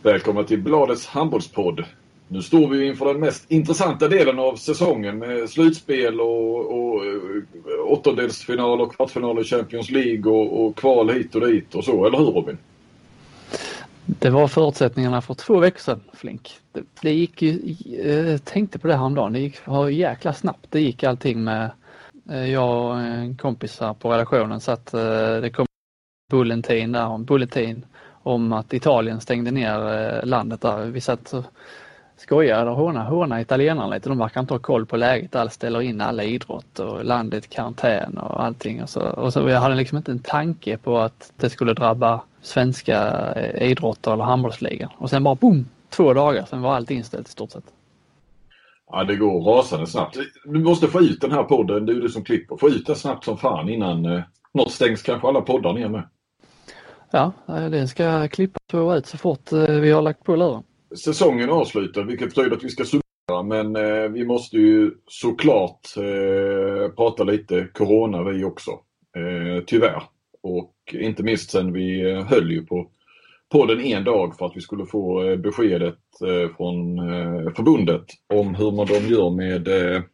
Välkomna till Bladets handbollspodd. Nu står vi inför den mest intressanta delen av säsongen med slutspel och åttondelsfinal och kvartsfinal i Champions League och kval hit och dit och så, eller hur Robin? Det var förutsättningarna för 2 veckor sedan, Flink. Det gick ju, tänkte på det häromdagen, det gick jäkla snabbt. Det gick allting med, jag och en kompis här på redaktionen, så att det kom bulletin om att Italien stängde ner landet där. Vi satt och skojade och håna italienarna lite. De verkar inte ha koll på läget alls, ställer in alla idrott och landet karantän och allting. Och så jag hade liksom inte en tanke på att det skulle drabba svenska idrotter eller handbollsligan. Och sen bara boom, 2 dagar, sen var allt inställt i stort sett. Ja, det går rasande snabbt. Du måste få ut den här podden, du som klipper. Få ut den snabbt som fan innan något stängs kanske alla poddar ner med. Ja, det ska klippas på ut så fort vi har lagt på luren. Säsongen är avslutad, vilket betyder att vi ska summera, men vi måste ju såklart prata lite corona vi också, tyvärr. Och inte minst sen vi höll ju på den en dag för att vi skulle få beskedet från förbundet om hur man de gör med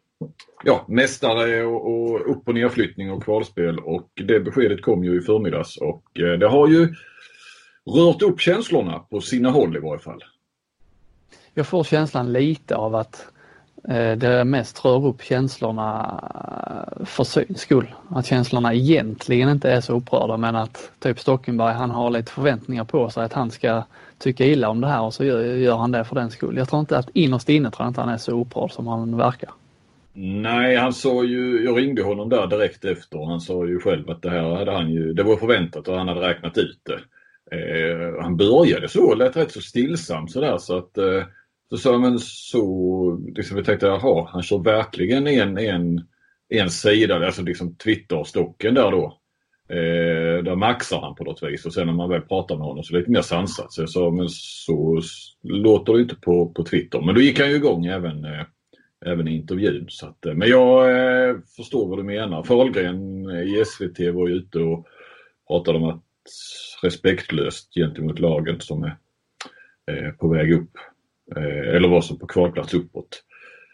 mästare och upp- och nedflyttning och kvalspel, och det beskedet kom ju i förmiddags och det har ju rört upp känslorna på sina håll i varje fall. Jag får känslan lite av att det mest rör upp känslorna för syns skull. Att känslorna egentligen inte är så upprörda, men att typ Stockenberg, han har lite förväntningar på sig att han ska tycka illa om det här, och så gör han det för den skull. Jag tror inte att innerst inne tror jag inte han är så upprörd som han verkar. Nej, han sa ju, jag ringde honom där direkt efter och han sa ju själv att det här hade han ju, det var förväntat och han hade räknat ut det. Han började så, lät rätt så stillsam sådär, så att så sa men så liksom vi tänkte, jaha, han kör verkligen en sida, alltså liksom Twitter-stocken där då. Där maxar han på något vis, och sen när man väl pratar med honom så lite mer sansat. Så jag sa, men så låter det inte på Twitter. Men då gick han ju igång även i intervjun. Så att, men jag förstår vad du menar. Fahlgren i SVT var ju ute och pratade om att respektlöst gentemot lagen som är på väg upp. Eller var som på kvalplats uppåt.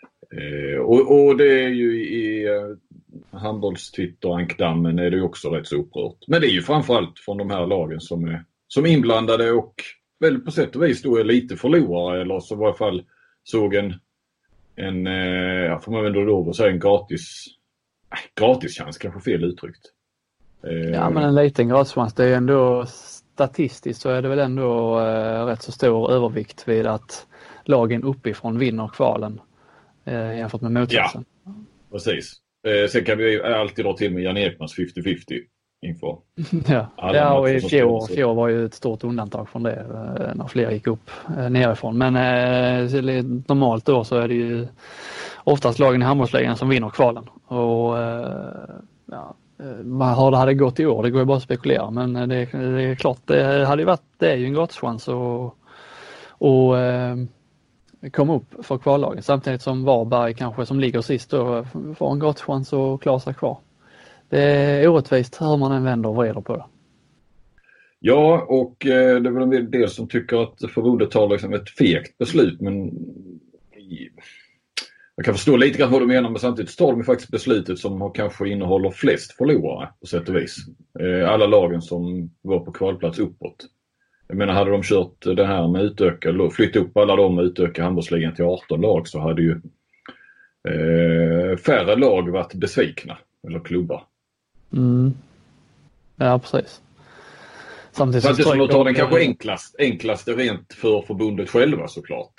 Och det är ju i handbollstwitter-ankdammen är det ju också rätt så upprört. Men det är ju framförallt från de här lagen som är inblandade och väl på sätt och vis då är lite förlorare, eller så i varje fall såg en får man väl då säga en gratis chans, kanske fel uttryckt. Ja, men en liten gratischans, det är ändå statistiskt så är det väl ändå rätt så stor övervikt vid att lagen uppifrån vinner kvalen jämfört med motsatsen. Ja, precis. Sen kan vi alltid dra till med Jan Ekmans 50-50 inför. Ja, och i fjol var ju ett stort undantag från det när fler gick upp nerifrån. Men normalt då så är det ju oftast lagen i handbollsligan som vinner kvalen. Och hur det hade gått i år, det går ju bara att spekulera. Men det är klart, det är ju en gratischans och komma upp för kvallagen. Samtidigt som Varberg kanske som ligger sist då får en gratischans att klara sig kvar. Det är orättvist hur man än vänder och vrider på det. Ja, och det är väl en del som tycker att förbundet tar liksom ett fegt beslut, men jag kan förstå lite grann vad du menar, men samtidigt tar de faktiskt beslutet som kanske innehåller flest förlorare på sätt och vis. Alla lagen som var på kvalplats uppåt. Jag menar, hade de kört det här med flytta upp alla de och utöka handbollsligan till 18 lag, så hade ju färre lag varit besvikna, eller klubbar. Mm. Ja, precis. Samtidigt som de tar den kanske enklaste rent för förbundet själva såklart.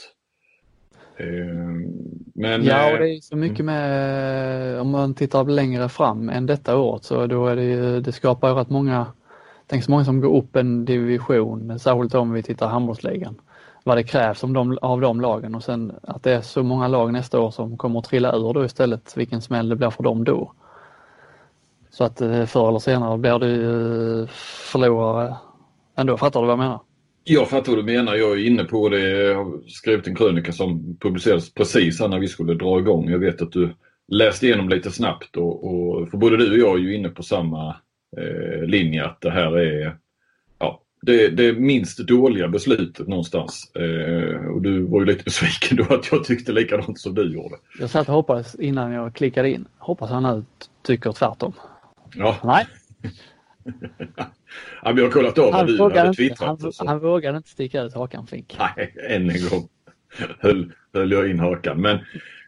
Men, ja, och det är så mycket med, om man tittar längre fram än detta året, så då är det skapar ju rätt många, tänk så många som går upp en division, särskilt om vi tittar handbollsligan, vad det krävs av de lagen, och sen att det är så många lag nästa år som kommer att trilla ur då istället, vilken smäll det blir för dem då. Så att förr eller senare blir det förlorare ändå, fattar du vad jag menar? Jag fattar vad du menar, jag är inne på det. Jag har skrivit en krönika som publicerades precis när vi skulle dra igång. Jag vet att du läste igenom lite snabbt och för både du och jag är ju inne på samma linje, att det här är det minst dåliga beslutet någonstans. Och du var ju lite besviken då att jag tyckte likadant som du gjorde. Jag satt och hoppades innan jag klickade in. Hoppas han nu tycker tvärtom. Ja. Nej. Ja, vi har kollat av vad du hade twittrat. Han vågade inte sticka ut hakan flink. Nej, än en gång höll jag in hakan. Men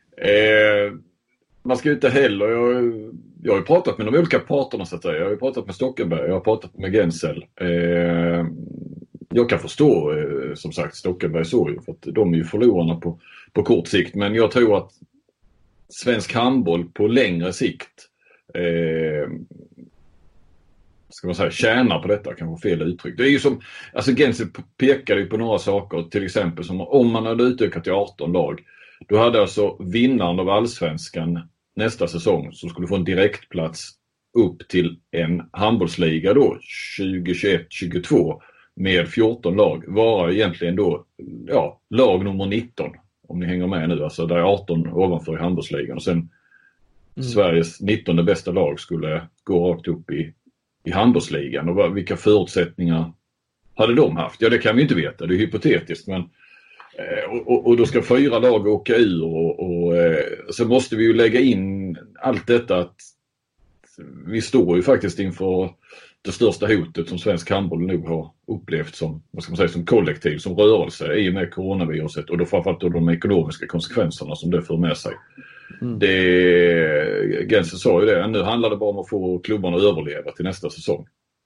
man ska ju inte heller... Jag har ju pratat med de olika parterna så att säga. Jag har ju pratat med Stockenberg, jag har pratat med Gensel. Jag kan förstå som sagt Stockenberg så ju, för att de är ju förlorarna på kort sikt. Men jag tror att svensk handboll på längre sikt ska man säga, tjänar på detta, kanske fel uttryck. Det är ju som, alltså Gensel pekade ju på några saker, till exempel som om man hade utökat till 18 lag, då hade alltså vinnaren av allsvenskan nästa säsong som skulle få en direktplats upp till en handbollsliga då 2021-22 med 14 lag vara egentligen då lag nummer 19 om ni hänger med nu, alltså där är 18 ovanför i handbollsligan och sen Sveriges 19 bästa lag skulle gå rakt upp i handbollsligan och vilka förutsättningar hade de haft? Ja, det kan vi inte veta, det är hypotetiskt, men och då ska 4 lag åka ur och så måste vi ju lägga in allt detta att vi står ju faktiskt inför det största hotet som svensk handboll nu har upplevt som, vad ska man säga, som kollektiv, som rörelse i och med coronaviruset och då framförallt då de ekonomiska konsekvenserna som det för med sig. Gensel sa ju det, nu handlar det bara om att få klubbarna att överleva till nästa säsong.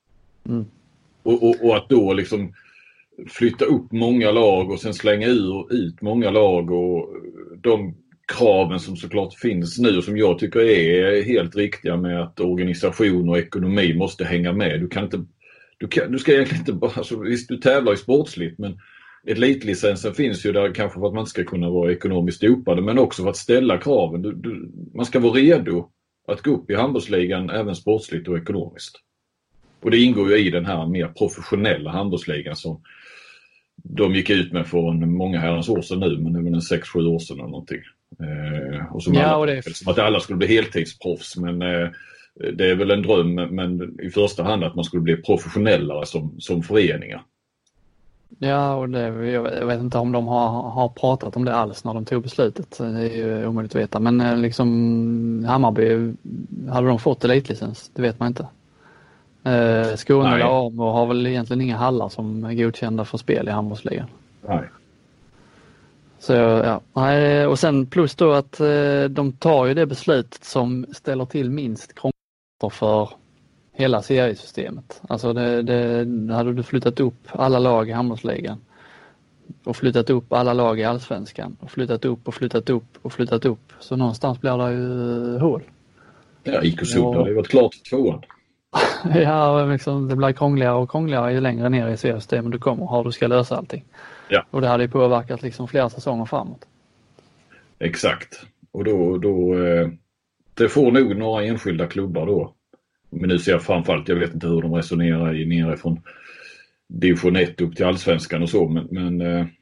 Och att då liksom flytta upp många lag och sen slänga ut många lag och de kraven som såklart finns nu och som jag tycker är helt riktiga med att organisation och ekonomi måste hänga med. Du ska egentligen inte bara, alltså, visst du tävlar i sportsligt, men elitlicensen finns ju där kanske för att man ska kunna vara ekonomiskt dopade, men också för att ställa kraven. Man ska vara redo att gå upp i handbollsligan även sportsligt och ekonomiskt. Och det ingår ju i den här mer professionella handbollsligan som de gick ut med för många herrans år sedan nu, men det var en 6-7 år sedan eller någonting. Och som som att alla skulle bli heltidsproffs, men det är väl en dröm, men i första hand att man skulle bli professionellare som föreningar. Ja, och jag vet inte om de har pratat om det alls när de tog beslutet. Det är ju omöjligt att veta. Men liksom Hammarby, hade de fått elitlicens? Det vet man inte. Skåne eller Amo har väl egentligen inga hallar som är godkända för spel i handbollsligan. Nej. Så ja, och sen plus då att de tar ju det beslutet som ställer till minst krångel för hela seriesystemet. Alltså hade du flyttat upp alla lag i handbollsligan och flyttat upp alla lag i allsvenskan och flyttat upp och flyttat upp och flyttat upp, så någonstans blir det ju hål. Ja, IK Sund hade varit klart 2:an. Ja, liksom, det blir krångligare och krångligare ju längre ner i seriesystemet du kommer och du ska lösa allting. Ja. Och det hade ju påverkat liksom flera säsonger framåt. Exakt. Och då det får nog några enskilda klubbar då. Men nu ser jag framförallt, jag vet inte hur de resonerar nere från division 1 upp till allsvenskan och så, men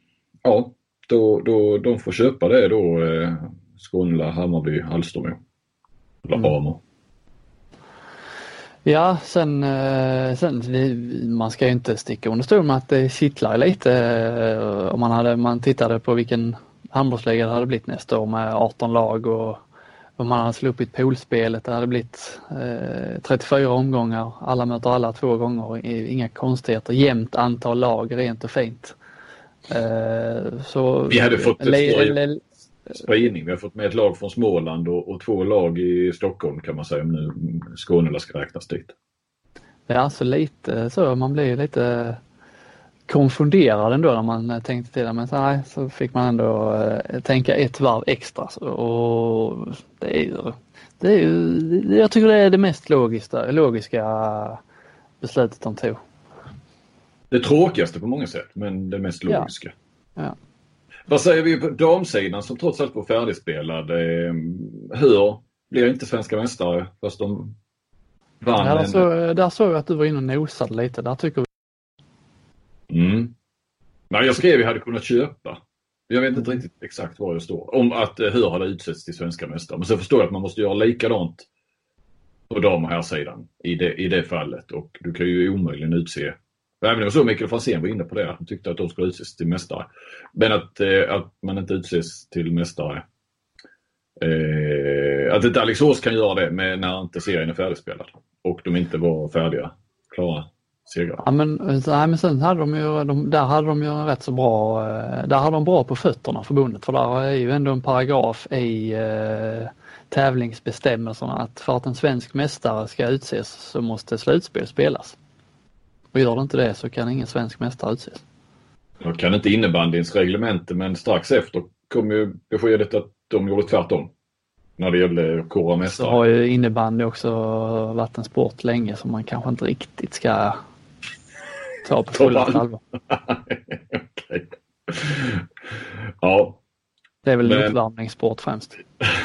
då de får köpa det då, Skåne, Hammarby, Hallström eller Amo. Ja, sen man ska ju inte sticka under stol med att det kittlar lite om man tittade på vilken handbollsliga det hade blivit nästa år med 18 lag och om man hade sluppit poolspelet. Det hade blivit 34 omgångar, alla möter alla 2 gånger, inga konstigheter, jämnt antal lag, rent och fint. Så vi hade fått spridning. Vi har fått med ett lag från Småland och 2 lag i Stockholm kan man säga, om nu Skåne ska räknas dit. Ja, så lite så man blir lite konfunderad ändå när man tänkte till det, men så fick man ändå tänka ett varv extra och det är ju jag tycker det är det mest logiska beslutet de tog. Det tråkigaste på många sätt, men det mest logiska. Ja. Vad säger vi på damsidan som trots allt var färdigspelad? Hur blir inte svenska mästare fast de vann? Ja, där såg jag att du var inne och nosade lite. Där tycker vi. Nej, jag skrev att jag hade kunnat köpa. Jag vet inte riktigt exakt var jag står. Om att hur har det utsetts till svenska mästare. Men så förstår jag att man måste göra likadant på dam- och här sidan i det fallet. Och du kan ju omöjligen utse Även det var så Mikael Franzén var inne på det. Han tyckte att de skulle utses till mästare. Men att man inte utses till mästare. Att inte Alingsås kan göra det när inte serien är färdigspelad. Och de inte var färdiga, klara segrar. Ja, men sen hade där hade de ju en rätt så bra, där hade de bra på fötterna förbundet. För där är ju ändå en paragraf i tävlingsbestämmelserna att för att en svensk mästare ska utses så måste slutspel spelas. Och gör det inte det så kan ingen svensk mästare utses. Jag kan inte innebandyns reglemente, men strax efter kom ju beskedet att de gjorde tvärtom. När det gällde kora mästare. Så har ju innebandy också varit en sport länge som man kanske inte riktigt ska ta på fulla allvar. Okej. Ja. Det är väl en uppvärmningssport främst.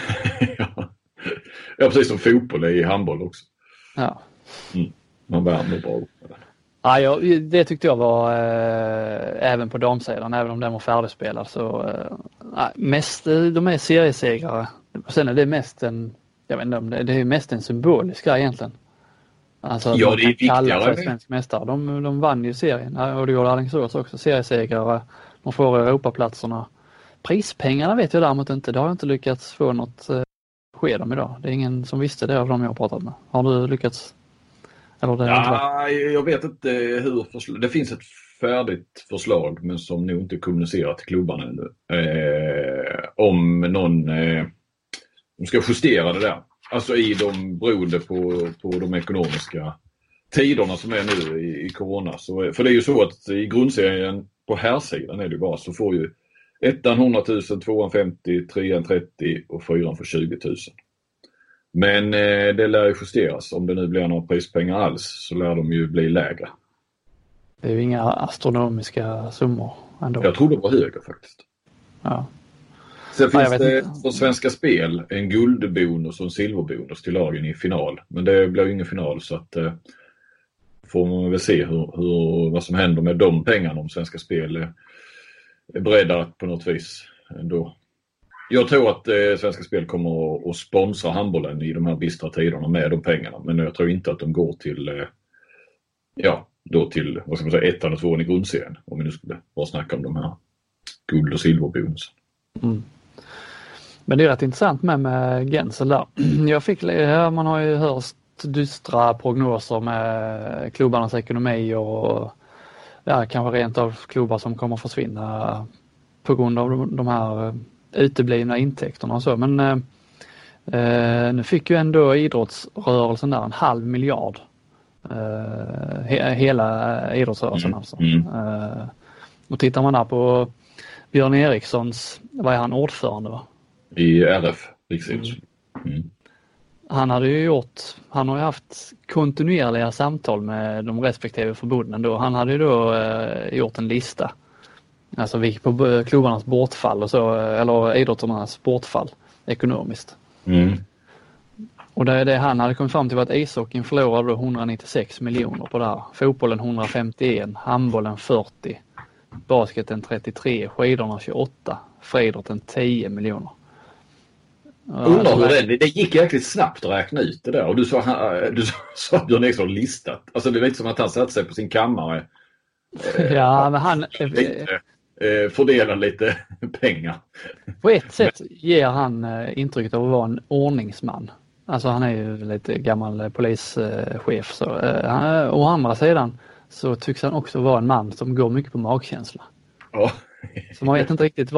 Ja, precis som fotboll är i handboll också. Ja. Man värmer bra upp. Ja, det tyckte jag var även på damsidan, även om den var färdigspelad så mest de är seriesegrare. Sen är det mest jag vet inte om det är mest en symbolisk grej egentligen. Alltså ja, det är viktigare. För svensk mästare. De vann ju serien och det gjorde Alingsås också, seriesegrare. De får Europaplatserna. Prispengarna vet jag däremot inte. Det har jag inte lyckats få något besked om idag. Det är ingen som visste det av dem jag har pratat med. Har du lyckats? Jag vet inte hur det finns ett färdigt förslag men som nog inte kommunicerat till klubbarna ännu. Om någon de ska justera det där. Alltså beroende på de ekonomiska tiderna som är nu i corona. Så, för det är ju så att i grundserien på här sidan är det bara så får ju 100 000, 2 50, 3 30 och 4 får 20 000. Men det lär ju justeras. Om det nu blir några prispengar alls så lär de ju bli lägre. Det är ju inga astronomiska summor ändå. Jag tror det var högre faktiskt. Ja. Sen finns det på Svenska Spel en guldbonus och en silverbonus till lagen i final. Men det blir ju ingen final så att får man väl se vad som händer med de pengarna om Svenska Spel är beredda på något vis ändå. Jag tror att Svenska Spel kommer att sponsra handbollen i de här bistra tiderna med de pengarna. Men jag tror inte att de går till vad ska man säga, 1 och 2 i grundserien. Om vi nu skulle bara snacka om de här guld- och silverbonusen. Mm. Men det är rätt intressant med Gensel där. Man har ju hört dystra prognoser med klubbarnas ekonomi och kanske rent av klubbar som kommer försvinna på grund av de här uteblivna intäkterna och så. Men nu fick ju ändå idrottsrörelsen där 500 miljoner. Hela idrottsrörelsen alltså. Och tittar man där på Björn Erikssons, vad är han, ordförande va? I RF, Han har ju haft kontinuerliga samtal med de respektive förbunden då. Han hade ju då gjort en lista. Alltså på klubbarnas bortfall och så, eller idrotternas bortfall ekonomiskt. Och det han hade kommit fram till var att ishockeyn förlorade 196 miljoner på det här. Fotbollen 151, handbollen 40, basketen 33, skidorna 28, friidrotten 10 miljoner. Undrar hur det gick jäkligt snabbt att räkna ut det där. Och du sa Björn Eriksson listat. Alltså det är lite som att han satt sig på sin kammare. Ja, men han fördelar lite pengar. På ett sätt ger han intrycket av att vara en ordningsman. Alltså han är ju lite gammal polischef. Så, å andra sidan så tycks han också vara en man som går mycket på magkänsla. Ja. Så man vet inte riktigt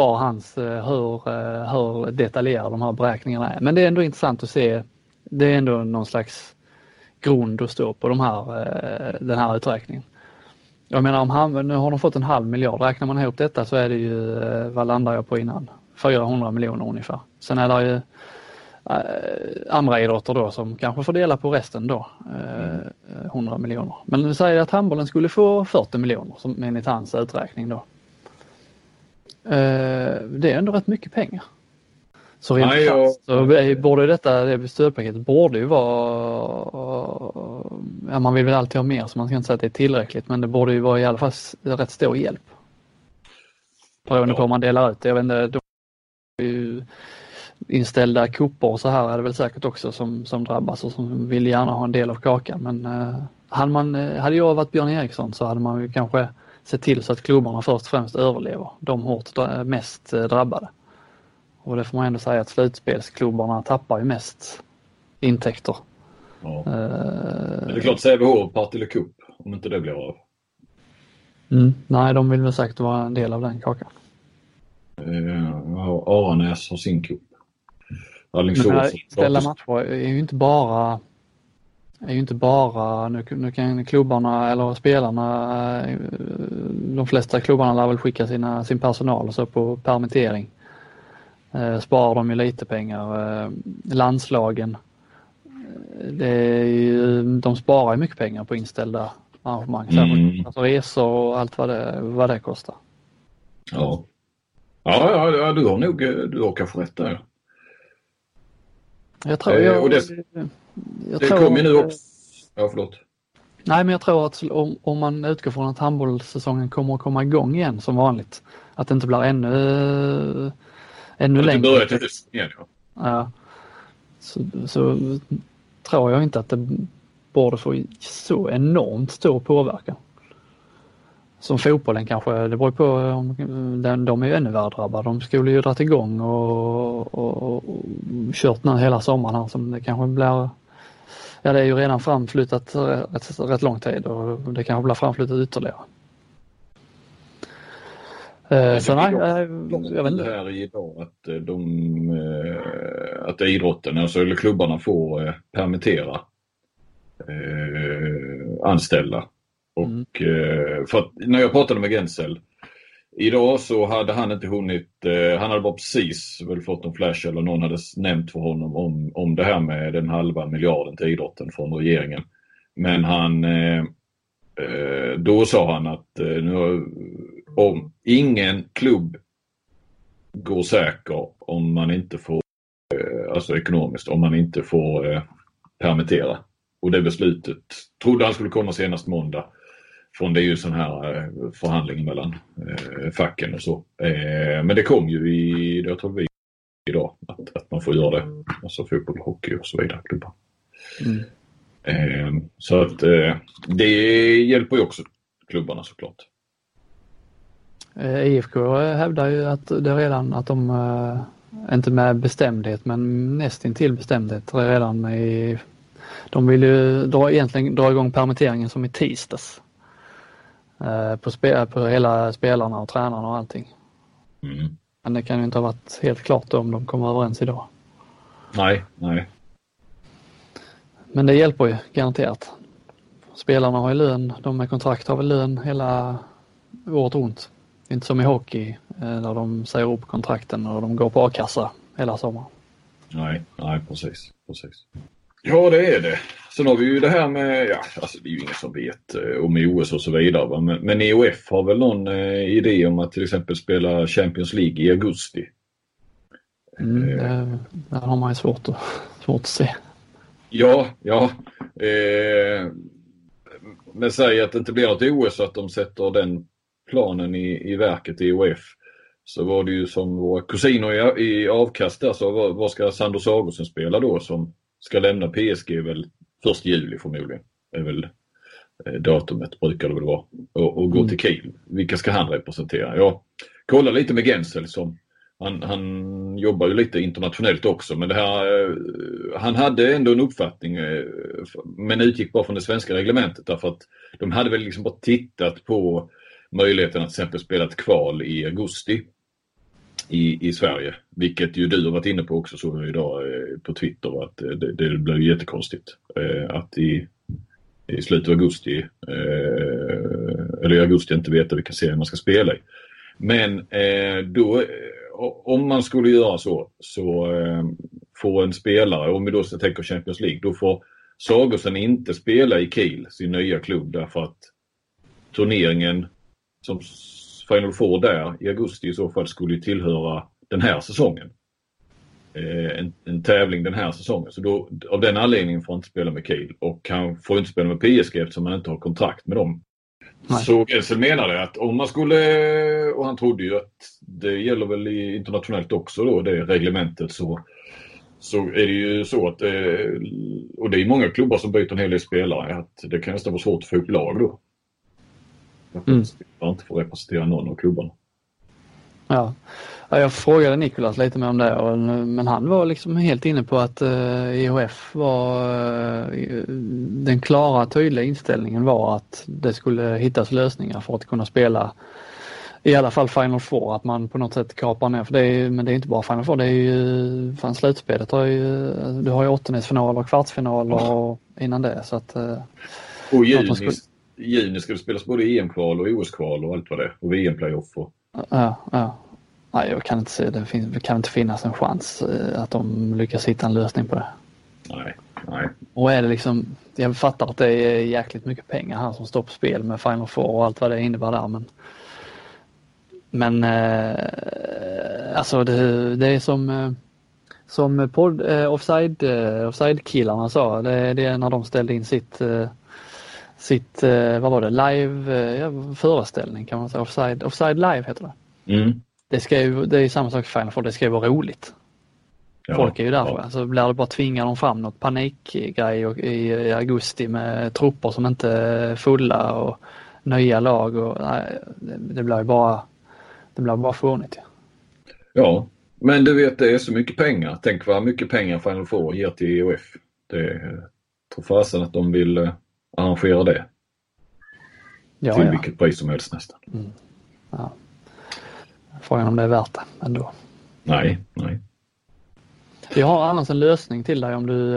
hur detaljerade de här beräkningarna är. Men det är ändå intressant att se. Det är ändå någon slags grund att stå på den här uträkningen. Jag menar nu har de fått 500 miljoner. Räknar man ihop detta så är det ju, vad landar jag på innan? 400 miljoner ungefär. Sen är det ju andra idrotter då som kanske får dela på resten då. 100 miljoner. Men nu säger jag att handbollen skulle få 40 miljoner som enligt hans uträkning då. Det är ändå rätt mycket pengar. Så rent krasst så borde det stödpaketet borde ju vara man vill väl alltid ha mer så man ska inte säga att det är tillräckligt men det borde ju vara i alla fall rätt stor hjälp. Beroende på om man delar ut det. Jag vet inte, då är ju inställda kupper och så här är det väl säkert också som drabbas och som vill gärna ha en del av kakan men hade jag varit Björn Eriksson så hade man ju kanske sett till så att klubbarna först och främst överlever. De hårt mest drabbade. Och det får man ändå säga att slutspelsklubbarna tappar ju mest intäkter. Ja. Det är klart Sävehof, Partille Cup, om inte det blir av. Nej, de vill väl säkert vara en del av den kakan. Aranäs har sin cup. Inställda matcher är ju inte bara nu kan klubbarna eller spelarna, de flesta klubbarna lär väl skicka sin personal och så på permittering. Sparar de ju lite pengar. Landslagen, de sparar ju mycket pengar på inställda arrangemang. Alltså resor och allt vad det kostar. Ja, du har kanske rätt där. Jag tror det kommer ju nu också. Ja, förlåt. Nej, men jag tror att om man utgår från att handbollssäsongen kommer att komma igång igen som vanligt, att det inte blir ännu längre. Det börjar till hösten igen, ja. Ja. Så tror jag inte att det borde få så enormt stor påverkan. Som fotbollen kanske, det beror på om de är ju ännu värre drabbade. De skulle ju dra igång och kört nu hela sommaren här som det kanske blir. Ja, det är ju redan framflyttat rätt lång tid och det kanske blir framflyttat ytterligare. Så nej, jag vet inte. Det här idag att idrotten, alltså eller klubbarna får permittera anställda. Och för att när jag pratade med Gensel idag så hade han inte hunnit, han hade bara precis väl fått en flash eller någon hade nämnt för honom om det här med den halva miljarden till idrotten från regeringen. Men då sa han att om ingen klubb går säker om man inte får, alltså ekonomiskt, om man inte får permittera. Och det beslutet trodde han skulle komma senast måndag. Från det är ju sån här förhandling mellan facken och så. Men det kom ju jag tror vi idag att man får göra det. Alltså fotboll, hockey och så vidare klubbar. Så att det hjälper ju också klubbarna såklart. IFK hävdar ju att det redan att de inte med bestämdhet men nästintill bestämdhet redan de vill ju egentligen dra igång permitteringen som i tisdags. På hela spelarna och tränarna och allting. Men det kan ju inte ha varit helt klart om de kommer överens idag. Nej. Men det hjälper ju garanterat. Spelarna har ju lön, de med kontrakt har väl lön hela året runt. Inte som i hockey där de säger upp kontrakten och de går på a-kassa hela sommaren. Nej, precis. Ja, det är det. Sen har vi ju det här med, alltså det är ju ingen som vet om OS och så vidare. Va? Men EOF har väl någon idé om att till exempel spela Champions League i augusti. Det har man ju svårt att se. Ja. Men säg att det inte blir något OS så att de sätter den planen i verket i EOF. Så var det ju som våra kusiner i avkast där, så vad ska Sandro Sagosen spela då som ska lämna PSG väl 1 juli förmodligen. Är väl datumet brukar det väl vara. Och gå till Kiel. Vilka ska han representera? Jag kollar lite med Gensel som han jobbar ju lite internationellt också. Men det här, han hade ändå en uppfattning men utgick bara från det svenska reglementet. Därför att de hade väl liksom bara tittat på möjligheten att till exempel spela ett kval i augusti i Sverige, vilket ju du har varit inne på också så idag på Twitter att det blev jättekonstigt att i slutet av augusti eller i augusti inte veta vilka serier man ska spela i. Men då om man skulle göra så får en spelare, om vi då tänker Champions League, då får Sagosen inte spela i Kiel, sin nya klubb, därför att turneringen som Final Four där i augusti i så fall skulle ju tillhöra den här säsongen. En tävling den här säsongen. Så då, av den anledningen får han inte spela med Kiel. Och han får inte spela med PSG eftersom han inte har kontrakt med dem. Nej. Så Gensel menade att om man skulle, och han trodde ju att det gäller väl internationellt också då, det reglementet, så så är det ju så att, och det är många klubbar som byter en hel del spelare, att det kan nästan vara svårt att få upp lag då. Jag inte får representera någon av klubbarna. Ja, jag frågade Nicolas lite mer om det, men han var liksom helt inne på att IHF var den klara tydliga inställningen var att det skulle hittas lösningar för att kunna spela i alla fall Final Four, att man på något sätt kapar ner, för men det är inte bara Final Four, det är ju fan slutspelet du har ju åttondelsfinaler, kvartsfinaler och innan det, så att och juni ska det spelas både EM-kval och OS-kval och allt vad det är, och VM-playoff och... Ja. Nej, jag kan inte se det kan inte finnas en chans att de lyckas hitta en lösning på det. Nej. Och är det liksom, jag fattar att det är jäkligt mycket pengar här som står på spel med Final Four och allt vad det innebär där, men alltså det är som offside-killarna sa, det är när de ställde in sitt vad var det, live föreställning kan man säga, offside live heter det. Mm. Det är samma sak för Final Four, det ska ju vara roligt. Ja, folk är ju därför. Ja. Alltså blir det bara tvinga dem fram något panikgrej i augusti med trupper som inte är fulla och nya lag och det blir bara fånigt. Ja, men du vet, det är så mycket pengar. Tänk vad mycket pengar Final Four ger till IHF. Tror fasen att de vill arrangera det. Till vilket pris som helst nästan. Mm. Ja. Frågan om det är värt det ändå. Nej. Jag har annars en lösning till dig om du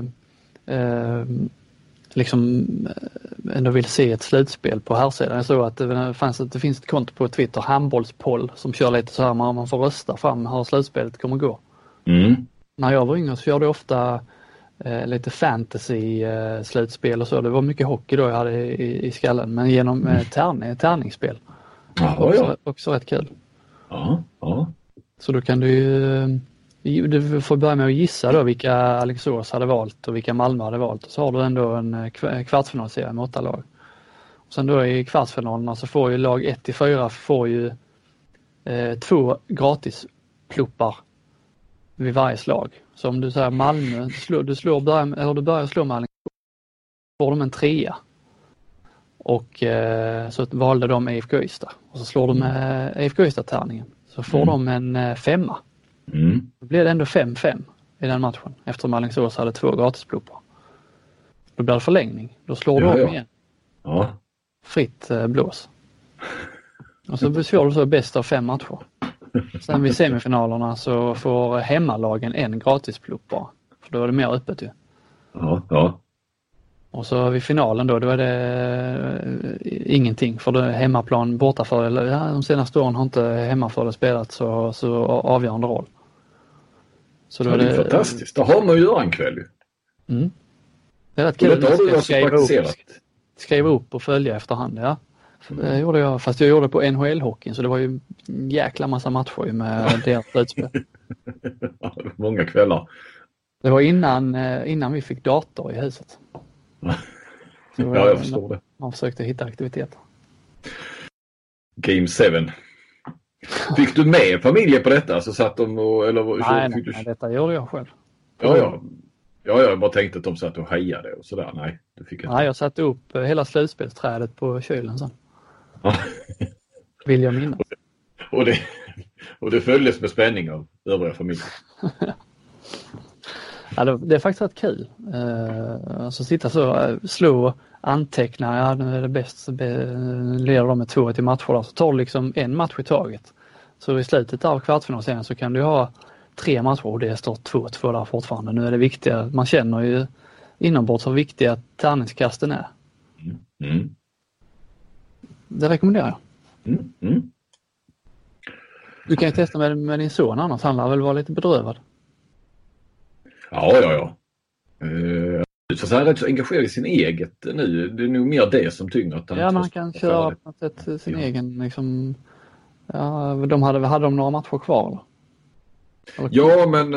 liksom ändå vill se ett slutspel på här sidan. Jag såg att det finns ett konto på Twitter, handbollspoll, som kör lite så här, man får rösta fram hur slutspelet kommer gå. Mm. När jag var yngre så gjorde jag ofta lite fantasy slutspel och så. Det var mycket hockey då jag hade i skallen, men genom tärningsspel. Också rätt kul. Ja. Så då kan du får börja med att gissa då vilka Alingsås hade valt och vilka Malmö hade valt. Och så har du ändå en kvartsfinalserie med 8 lag. Och sen då i kvartsfinalerna så får ju lag 1-4 får ju 2 gratis pluppar vid varje slag. Så om du säger Malmö, du börjar slå med Alingsås, får de en 3. Och så valde de IFK Ystad. Och så slår de med IFK Ystad-tärningen. Så får de en 5. Då blir det ändå 5-5 i den matchen. Eftersom Alingsås hade 2 gratispluppar. Då blir det förlängning. Då slår de igen. Ja. Fritt blås. Och så består det så bäst av 5 matcher. Sen vid semifinalerna så får hemmalagen en gratispluppar. För då är det mer öppet ju. Ja. Och så vid finalen då är det ingenting, för det är hemmaplan bortafördel. De senaste åren har inte hemmafördel spelat så avgörande roll. Så då det är fantastiskt. Det har man ju göra en kväll. Mm. Det är rätt kul. Det har du skriva upp och följa efterhand, ja. Det gjorde jag, fast jag gjorde det på NHL-hockeyn, så det var ju en jäkla massa matcher med deras slutspel. Många kvällar. Det var innan vi fick dator i huset. Jag förstår det. Man försökte hitta aktiviteter. Game 7. Fick du med familjen på detta? Så satt de Nej, detta gjorde jag själv. Ja, jag bara tänkte att de satt och hejade och sådär. Nej, du fick inte. Nej, jag satte upp hela slutspelsträdet på kylen sen. Vill jag minnas. Och det följdes med spänning av övriga familjer. Ja, det är faktiskt rätt kul. Alltså sitta så, slå, anteckna, nu är det bäst, leder de med 2 till matcher då. Så tar du liksom en match i taget. Så i slutet av kvartsfinalen så kan du ha 3 matcher och det står 2-2 där fortfarande. Nu är det viktiga, man känner ju inombords hur viktiga tärningskasten är. Det rekommenderar jag. Du kan ju testa med din son, annars han lär väl vara lite bedrövad. Ja. Så han är rätt så engagerad i sin eget nu. Det är nog mer det som tynger. Ja, man kan köra på något sätt sin egen liksom. Ja, de hade de några matcher kvar eller? Ja, men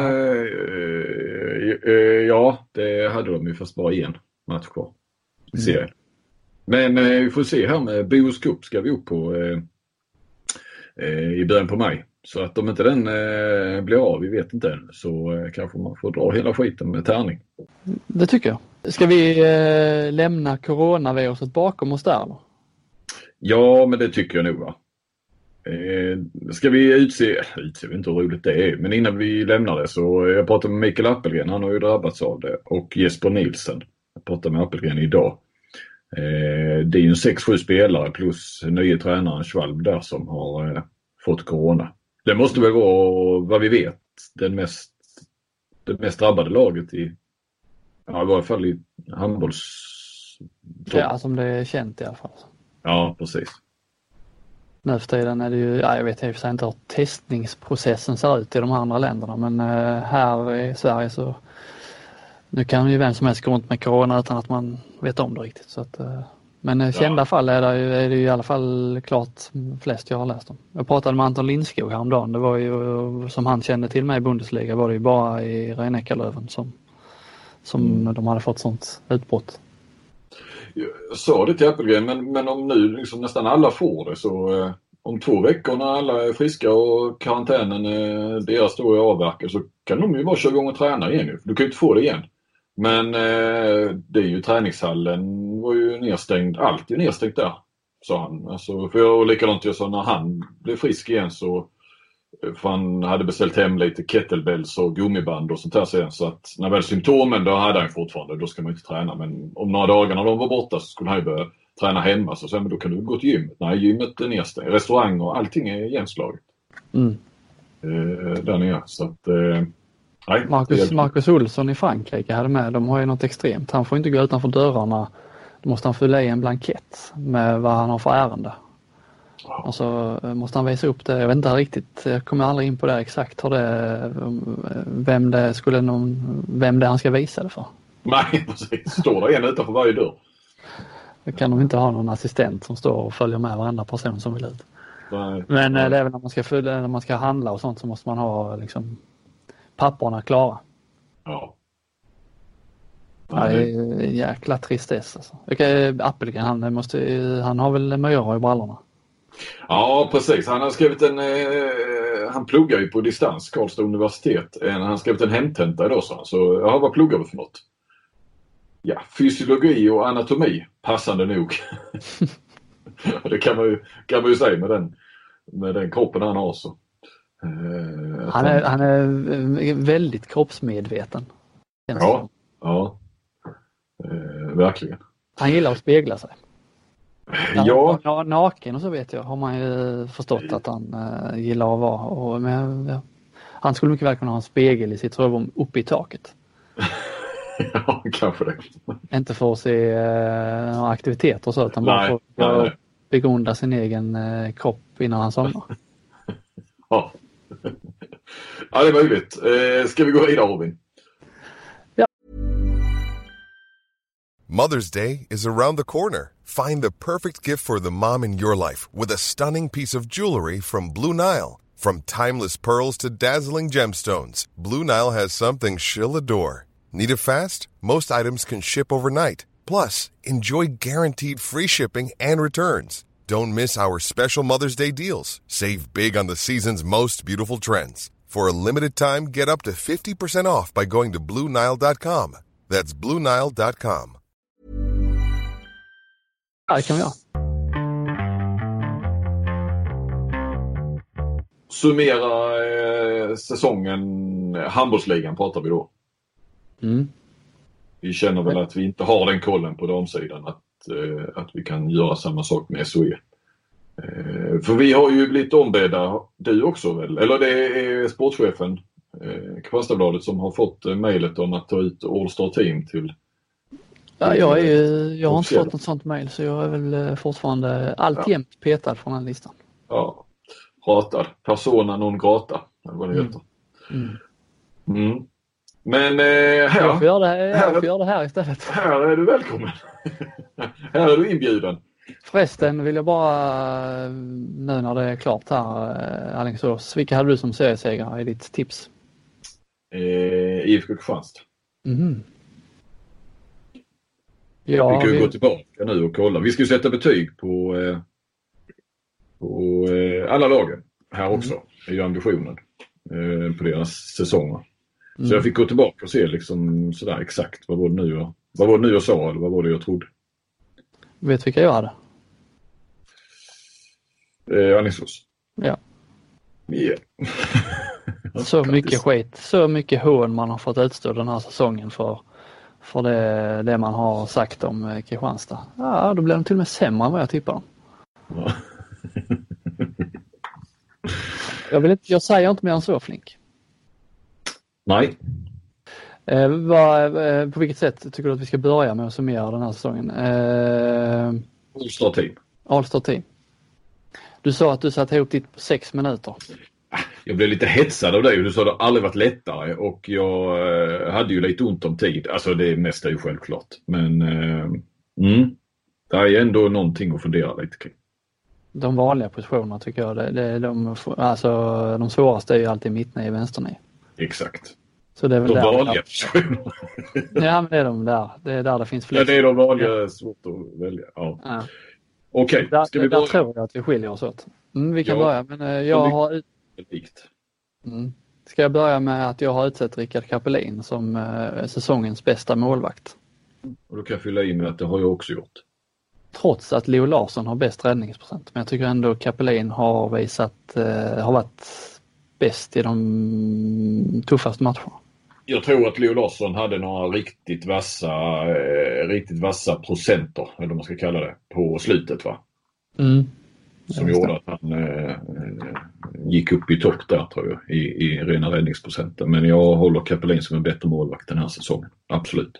ja, det hade de ju, fast bara en match kvar i serien. Men vi får se här med Bohus Cup ska vi upp på i början på maj. Så att om inte den blir av, vi vet inte än, så kanske man får dra hela skiten med tärning. Det tycker jag. Ska vi lämna coronaviruset bakom oss där då? Ja, men det tycker jag nog, va. Ska vi utse inte hur roligt det är, men innan vi lämnar det så jag pratade med Mikael Appelgren, han har ju drabbats av det, och Jesper Nilsen. Jag pratade med Appelgren idag. Det är ju 6-7 spelare plus nya tränaren Schwalb där som har fått corona. Det måste väl vara, vad vi vet, det mest drabbade laget i varje fall i handbolls... Ja, som det är känt i alla fall. Ja, precis. Nu för tiden är det ju, jag vet i och för sig inte hur testningsprocessen ser ut i de andra länderna, men här i Sverige så nu kan ju vem som helst gå runt med corona utan att man vet om det riktigt. Så att, men kända fall är det ju i alla fall klart flest jag har läst om. Jag pratade med Anton Lindskog häromdagen. Det var ju, som han kände till mig i Bundesliga, var det ju bara i Rhein-Neckarlöven som de hade fått sånt utbrott. Jag sa det till Appelgren, men om nu liksom nästan alla får det, så om 2 veckor när alla är friska och karantänen deras då är avverkad, så kan de ju bara köra igång och träna igen nu. Du kan ju inte få det igen. Men det är ju träningshallen var ju nedstängd, allt är nedstängt där, sa han. Alltså, för jag likadant jag sa när han blev frisk igen, så för han hade beställt hem lite kettlebells och gummiband och sånt där sen, så att när väl symptomen, då hade han fortfarande, då ska man inte träna, men om några dagar när de var borta så skulle han ju börja träna hemma, så sen, men då kan du gå till gymmet. Nej, gymmet är nedstängt, restaurang och allting är igenslaget där nere, så att nej. Marcus Olsson i Frankrike hade med, de har ju något extremt, han får inte gå utanför dörrarna, då måste han fylla i en blankett med vad han har för ärende. Och så måste han visa upp det. Jag vet inte riktigt, jag kommer aldrig in på det exakt hur vem det han ska visa det för. Nej, precis. Står det en utanför varje dörr. Det kan de inte ha någon assistent som står och följer med varandra person som vill ut. Nej. Men det är väl när man ska handla och sånt, så måste man ha liksom papperna klara. Ja. Ja, det är en jäkla tristess alltså. Appelgren, han har väl myror i brallorna. Ja, precis. Han har skrivit han pluggar ju på distans, Karlstad universitet. Han har skrivit en hemtenta idag, så vad pluggar vi för något? Ja, fysiologi och anatomi, passande nog. Det kan man ju säga med den kroppen han har så. Han är väldigt kroppsmedveten. Ja. Verkligen. Han gillar att spegla sig. Ja. Naken och så vet jag, har man ju förstått att han gillar att vara. Han skulle mycket väl kunna ha en spegel i sitt sovrum uppe i taket. Ja, kanske det. Inte för att se några aktiviteter och så, utan bara för att begrunda sin egen kropp innan han somnar. Ja. Ja, det är möjligt. Ska vi gå vidare, Robin? Ja. Mother's Day is around the corner. Find the perfect gift for the mom in your life with a stunning piece of jewelry from Blue Nile. From timeless pearls to dazzling gemstones, Blue Nile has something she'll adore. Need it fast? Most items can ship overnight. Plus, enjoy guaranteed free shipping and returns. Don't miss our special Mother's Day deals. Save big on the season's most beautiful trends. For a limited time, get up to 50% off by going to BlueNile.com. That's BlueNile.com. Ja, det kan vi göra. Summera säsongen, handbollsligan pratar vi då. Vi känner väl att vi inte har den kollen på damsidan att vi kan göra samma sak med SOE. För vi har ju blivit ombedda, du också väl? Eller det är sportchefen Kristianstadsbladet som har fått mejlet om att ta ut All-Star Team till... Ja, jag har inte fått något sånt mejl, så jag är väl fortfarande alltjämt petad från den listan. Ja, ratad. Persona non grata, eller vad det heter. Men här... Jag får göra det här istället. Här är du välkommen. Här är du inbjuden. Förresten vill jag bara, nu när det är klart här, Alingsås, vilka hade du som seriesegrare i ditt tips? IFK Kristianstad. Ja, vi kan ju gå tillbaka nu och kolla. Vi ska ju sätta betyg på alla lagen. här också. Det är ju ambitionen på deras säsonger. Så jag fick gå tillbaka och se liksom sådär exakt vad var det nu jag sa eller vad var det jag trodde. Vet vilka jag hade? Alingsås. Ja. Yeah. Så mycket skit, så mycket hån man har fått utstå den här säsongen för det man har sagt om Kristianstad. Ja, då blev de till och med sämre än vad jag tippade. Ja. Jag säger inte mer än så, Flink. Nej. På vilket sätt tycker du att vi ska börja med att summera den här säsongen? All-Star Team. Du sa att du satt ihop ditt på 6 minuter. Jag blev lite hetsad av dig. Du sa att det aldrig varit lättare och jag hade ju lite ont om tid. Alltså det mesta är ju självklart. Men det är ändå någonting att fundera lite kring. De vanliga positionerna tycker jag. De svåraste är ju alltid mittne i vänsterne. Exakt. Så det är väl de vanliga positionerna. Ja, men det är de där. Det är där det finns flest. Ja, det är de vanliga svårt att välja. Ja. Okej, ska vi börja? Där tror jag att vi skiljer oss åt. Vi kan börja. Men jag har... Ska jag börja med att jag har utsett Rickard Kapelin som säsongens bästa målvakt. Och då kan jag fylla in med att det har jag också gjort. Trots att Leo Larsson har bäst räddningsprocent. Men jag tycker ändå Kapelin har har varit bäst i de tuffaste matcherna. Jag tror att Leo Larsson hade några riktigt vassa procenter, eller vad man ska kalla det, på slutet, va? Som gjorde att han gick upp i topp där, tror jag, i rena räddningsprocenten. Men jag håller Kapelin som en bättre målvakt den här säsongen. Absolut.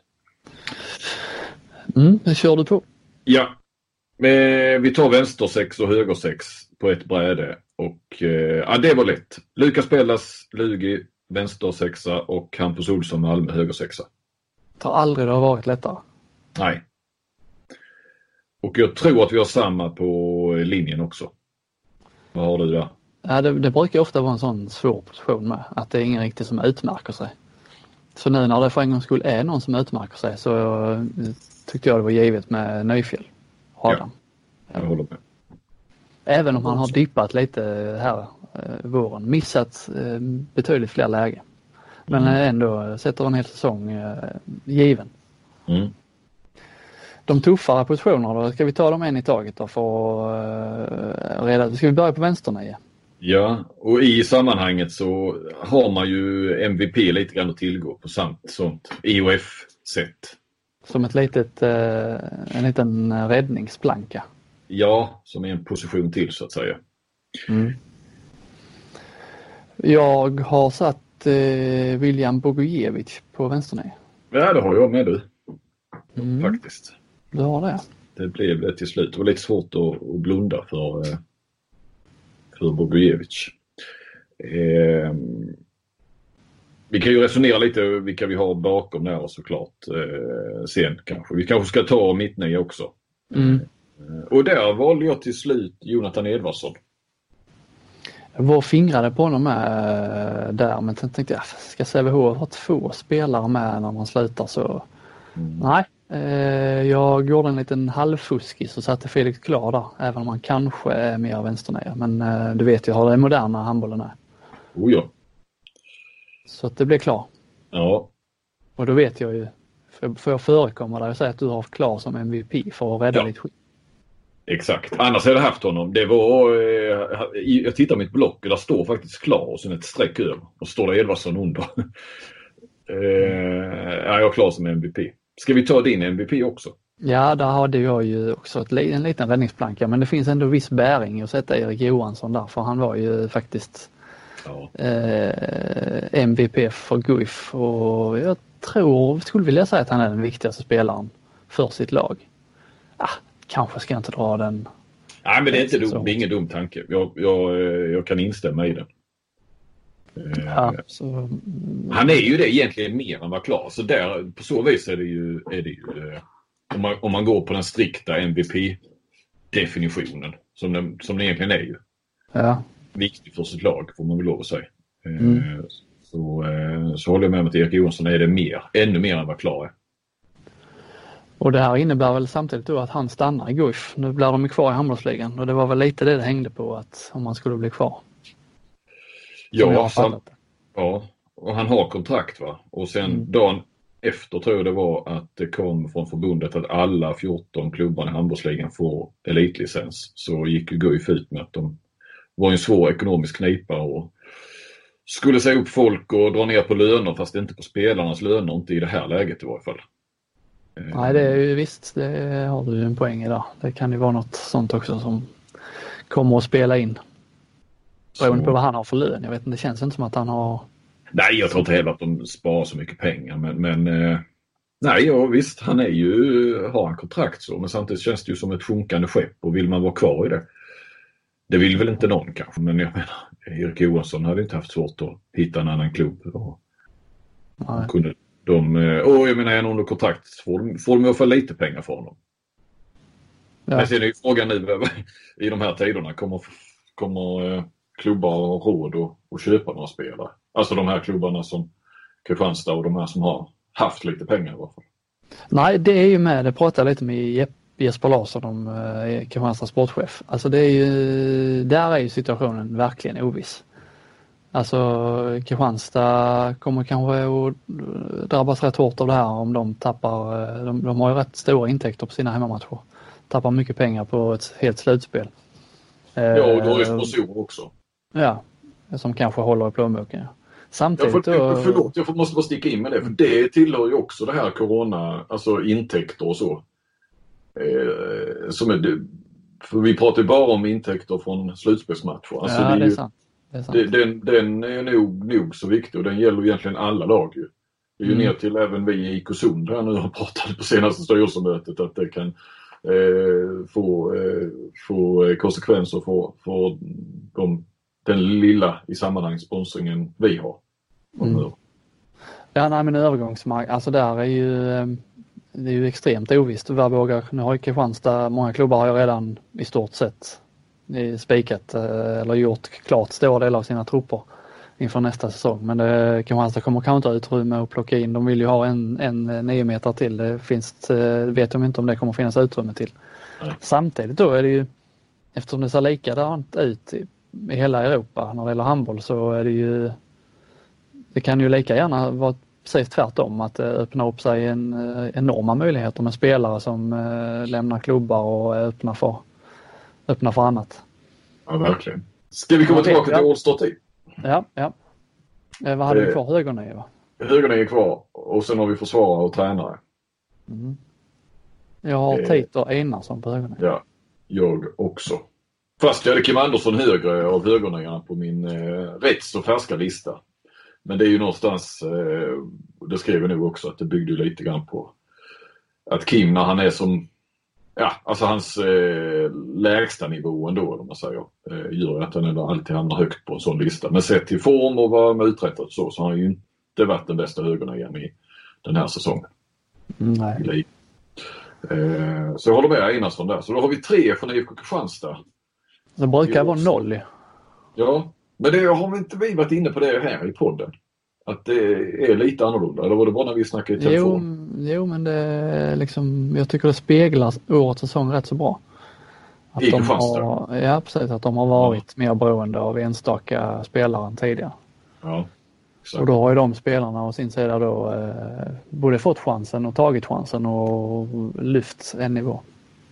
Det kör du på. Ja. Vi tar vänster 6 och höger 6 på ett bräde. Och det var lätt. Lukas Pellas, Lugi, vänster 6 och Hampus Olsson, Malmö, höger 6. Det har aldrig varit lättare. Nej. Och jag tror att vi har samma på linjen också. Vad har du där? Ja, det brukar ofta vara en sån svår position med. Att det är ingen riktigt som utmärker sig. Så nu när det för en gångs skull är någon som utmärker sig så tyckte jag det var givet med Nyfjäll. Adam. Ja, jag håller med. Även om han har dippat lite här våren. Missat betydligt fler lägen. Men ändå sätter en hel säsong given. De tuffare positionerna då, ska vi ta dem en i taget då ska vi börja på vänsternio? Ja, och i sammanhanget så har man ju MVP lite grann att tillgå på sånt IOF-sätt. Som en liten räddningsplanka. Ja, som är en position till så att säga. Jag har satt William Bogujevic på vänsternio. Ja, det har jag med du. Faktiskt. Du har det? Det blev det till slut. Det var lite svårt att blunda för Bogujevic. Vi kan ju resonera lite vilka vi har bakom där såklart sen kanske. Vi kanske ska ta mittnio också. Och där valde jag till slut Jonathan Edvardsson. Jag var fingrade på honom med där, men sen tänkte jag, ska Sävehof ha 2 spelare med när man slutar så? Nej, jag gjorde en liten halvfuskis och satte Felix Klar där, även om han kanske är mer vänsternio. Men du vet ju hur det moderna handbollen är. Oh ja. Så att det blev Klar. Ja. Och då vet jag ju, för jag förekommer där och säga att du har Klar som MVP för att rädda ditt skit. Exakt. Annars hade jag haft honom. Det var, jag tittar mitt block och där står faktiskt Klar och sen ett streck över. Och står det Edvardsson under. Jag är Klar som MVP. Ska vi ta din MVP också? Ja, där hade jag ju också en liten räddningsplanka. Men det finns ändå viss bäring att sätta Erik Johansson där. För han var ju faktiskt MVP för Guif. Och jag skulle vilja säga att han är den viktigaste spelaren för sitt lag. Kanske ska jag inte dra den. Nej, men det är inte dumt. Det är ingen dum tanke. Jag kan instämma i den. Han är ju det egentligen mer än vad Klar. Så där, på så vis är det ju om man går på den strikta MVP-definitionen som den egentligen är ju. Ja. Viktig för sitt lag, får man väl lov att säga. Så håller jag med om att Erik Johansson är det ännu mer än vad Klar är. Och det här innebär väl samtidigt då att han stannar i Guif. Nu blir de kvar i handbollsligan och det var väl lite det hängde på att om man skulle bli kvar. Som jag har fattat det. Ja, och han har kontrakt va? Och sen dagen efter tror jag det var att det kom från förbundet att alla 14 klubbarna i handbollsligan får elitlicens. Så gick ju Guif ut med att de var en svår ekonomisk knipa och skulle säga upp folk och dra ner på löner, fast inte på spelarnas löner, inte i det här läget i varje fall. Nej, det är ju visst, det har du ju en poäng i där. Det kan ju vara något sånt också som kommer att spela in. Beroende på vad han har för lön. Jag vet inte, det känns inte som att han har... Nej, jag tror inte heller att de sparar så mycket pengar. Men nej, ja, visst, han är ju, har en kontrakt så. Men samtidigt känns det ju som ett sjunkande skepp. Och vill man vara kvar i det? Det vill väl inte någon kanske. Men jag menar, Erik Johansson hade inte haft svårt att hitta en annan klubb. Och kunde jag menar, är någon under kontrakt får de i alla fall lite pengar för honom. Ja. Men sen är ju frågan nu i de här tiderna. Kommer klubbar ha råd att köpa några spelare? Alltså de här klubbarna som Kristianstad och de här som har haft lite pengar i alla fall. Nej, det är ju med. Det pratade jag lite med Jesper Larsson om Kristianstad sportchef. Alltså det är ju, där är ju situationen verkligen oviss. Alltså Kristianstad kommer kanske att drabbas rätt hårt av det här om de tappar, de har ju rätt stora intäkter på sina hemmamatcher. Tappar mycket pengar på ett helt slutspel. Ja, och då är sponsorer också. Ja, som kanske håller i plånboken. Samtidigt förlåt, jag måste bara sticka in med det. För det tillhör ju också det här corona, alltså intäkter och så. Som är, för vi pratar ju bara om intäkter från slutspelsmatcher. Alltså ja, det är sant. Den är nog så viktig och den gäller egentligen alla lag ju. Det är ju ner till även vi i IK Sund här nu har pratat på senaste styrelsemötet att det kan få konsekvenser för den lilla i sammanhangssponsringen vi har. Ja, nej, men övergångsmark, alltså där är ju det är ju extremt ovisst. Nu har ju Kristianstad, många klubbar har ju redan i stort sett spikat eller gjort klart stora delar av sina trupper inför nästa säsong. Men Kristianstad kommer kanske inte ha utrymme att plocka in. De vill ju ha en 9 meter till. Det finns, vet de inte om det kommer finnas utrymme till. Samtidigt då är det ju, eftersom det ser likadant ut i hela Europa när det gäller handboll, så är det ju, det kan ju lika gärna vara precis tvärtom, att det öppnar upp sig enorma möjligheter med spelare som lämnar klubbar och är öppna för annat. Ja, verkligen. Ska vi komma tillbaka till All-Star-tid? Ja. Vad hade vi kvar? Högernio, va? Högernio är kvar och sen har vi försvarare och tränare. Jag har Tito Einarsson på högernio. Ja, jag också. Fast jag hade Kim Andersson högre av högernöjarna på min rätt så färska lista. Men det är ju någonstans, det skrev jag nu också, att det byggde lite grann på att Kim, när han är som, alltså hans lägsta nivå ändå, om man säger, gör att han alltid hamnar högt på en sån lista. Men sett till form och vad man uträttat så har han ju inte varit den bästa högernöjaren i den här säsongen. Nej. Så jag håller med Einarsson där. Så då har vi 3 från IFK Kristianstad. Det brukar vara 0. Ja, men det har vi inte varit inne på det här i podden. Att det är lite annorlunda. Eller var det bara när vi snackade i telefon? Jo, men det liksom, jag tycker det speglar årets säsong rätt så bra. Att I Kristianstad? Ja, precis. Att de har varit mer beroende av enstaka spelare än tidigare. Ja, exakt. Och då har ju de spelarna å sin sida då både fått chansen och tagit chansen och lyft en nivå.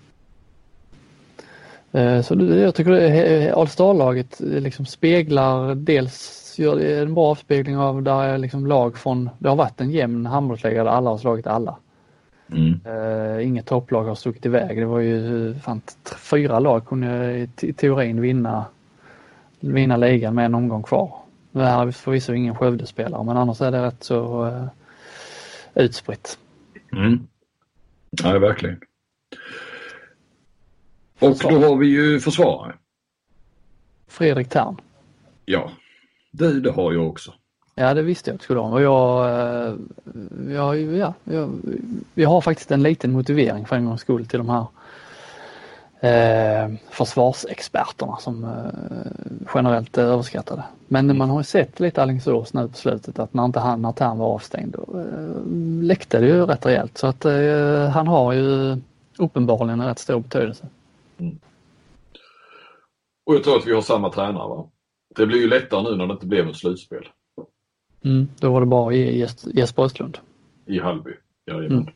Så jag tycker All-Star-laget liksom speglar, dels gör det en bra avspegling av där liksom lag från, det har varit en jämn handbollsliga där alla har slagit alla. Inget topplag har stuckit iväg. Det var ju 4 lag kunde i teorin vinna ligan med en omgång kvar. Det här är förvisso ingen Skövdespelare, men annars är det rätt så utspritt. Ja, verkligen. Och då har vi ju försvarare. Fredrik Tern. Ja, det har jag också. Ja, det visste jag att skulle ha. Och jag har faktiskt en liten motivering för en gångs skull till de här försvarsexperterna som generellt är överskattade. Men man har ju sett lite Alingsås nu på slutet att när Tern var avstängd då läckte det ju rätt rejält. Så att han har ju uppenbarligen en rätt stor betydelse. Och jag tror att vi har samma tränare, va? Det blir ju lättare nu när det inte blev ett slutspel. Då var det bara i Jesper Östlund. I Hallby, jajamän.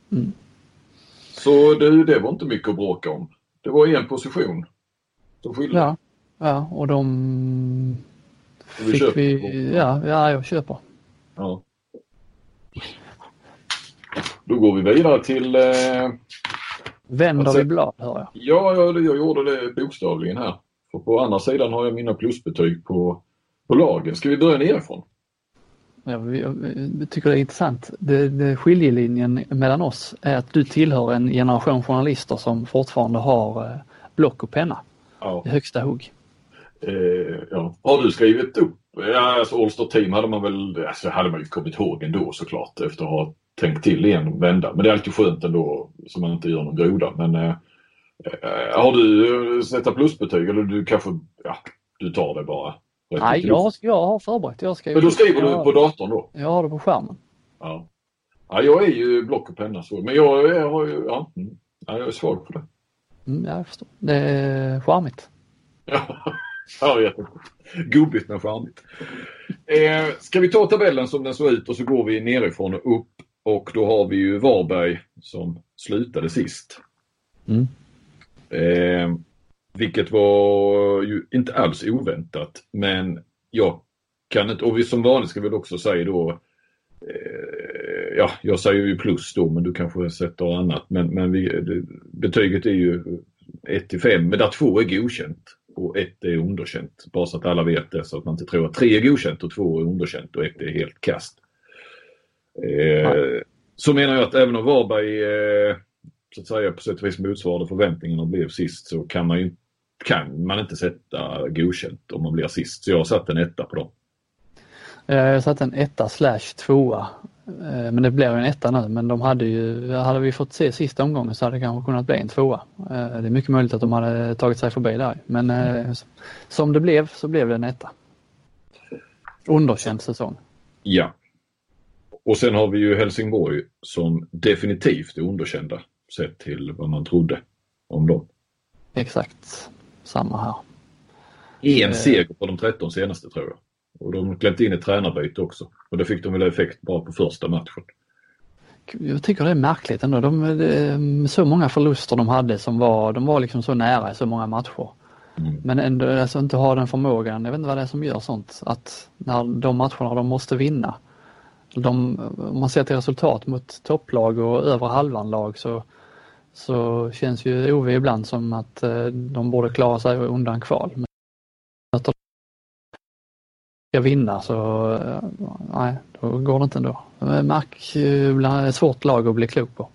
Så det var inte mycket att bråka om. Det var en position som skilde. Ja, och de fick jag köper. Ja. Då går vi vidare till... Vänder vi blad, hör jag. Ja, jag gjorde det bokstavligen här. För på andra sidan har jag mina plusbetyg på lagen. Ska vi börja nerifrån? Jag tycker det är intressant. Skiljelinjen mellan oss är att du tillhör en generation journalister som fortfarande har block och penna i högsta hugg. Har du skrivit upp? Ja, alltså All Star Team hade man väl, alltså hade man ju kommit ihåg ändå såklart efter att ha tänkt till igen vända. Men det är alltid skönt ändå så man inte gör någon groda. Men har du sätta plusbetyg eller du kanske, du tar det bara? Nej, jag har förberett. Men då skriver du på datorn då? Jag har det på skärmen. Ja, jag är ju block och penna så. Men jag har ju, jag är svag på det. Jag förstår. Det är charmigt. Ja, jättebra. Gubbigt men charmigt. Ska vi ta tabellen som den såg ut och så går vi nerifrån och upp. Och då har vi ju Varberg som slutade sist. Vilket var ju inte alls oväntat. Men jag kan inte, och vi som vanligt ska vi också säga då, jag säger ju plus då, men du kanske sätter annat. Men betyget är ju 1-5, men där 2 är godkänt och 1 är underkänt. Bara så att alla vet det, så att man inte tror att 3 är godkänt och 2 är underkänt och 1 är helt kast. Så menar jag att även om Varberg så att säga på sätt och vis motsvarade förväntningarna och blev sist, så kan man inte sätta godkänt om man blir sist. Så jag har satt en 1 på dem. Jag satt en 1/2. Men det blev en 1 nu. Men de hade vi fått se sista omgången så hade det kanske kunnat bli en 2. Det är mycket möjligt att de hade tagit sig förbi där. Men som det blev så blev det en 1. Underkänd säsong. Ja. Och sen har vi ju Helsingborg som definitivt är underkända sett till vad man trodde om dem. Exakt. Samma här. En seger på de 13 senaste tror jag. Och de klämt in ett tränarbyte också. Och det fick de väl effekt bara på första matchen. Jag tycker det är märkligt ändå. Så många förluster de hade de var liksom så nära i så många matcher. Men ändå alltså inte ha den förmågan. Jag vet inte vad det är som gör sånt. Att när de matcherna de måste vinna. Om man ser till resultat mot topplag och över halvanlag så känns ju OV ibland som att de borde klara sig undan kval. Men att de ska vinna så nej, då går det inte ändå. Ett svårt lag att bli klok på.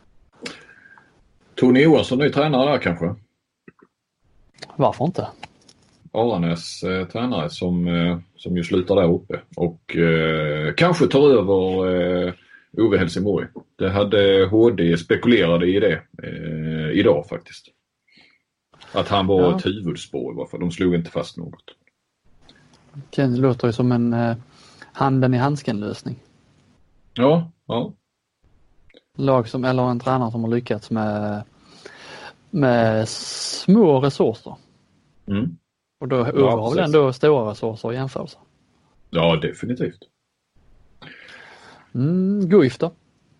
Tony Johansson är tränare där kanske? Varför inte? Aranäs tränare som ju slutar där uppe och kanske tar över Ove Helsingborg. Det hade HD spekulerade i det idag faktiskt. Att han var ett huvudspår i varje fall. De slog inte fast något. Det låter ju som en handen i handsken lösning. Ja. Lag eller en tränare som har lyckats med små resurser. Och då har väl ändå stora resurser i jämförelse. Ja, definitivt. Guif då?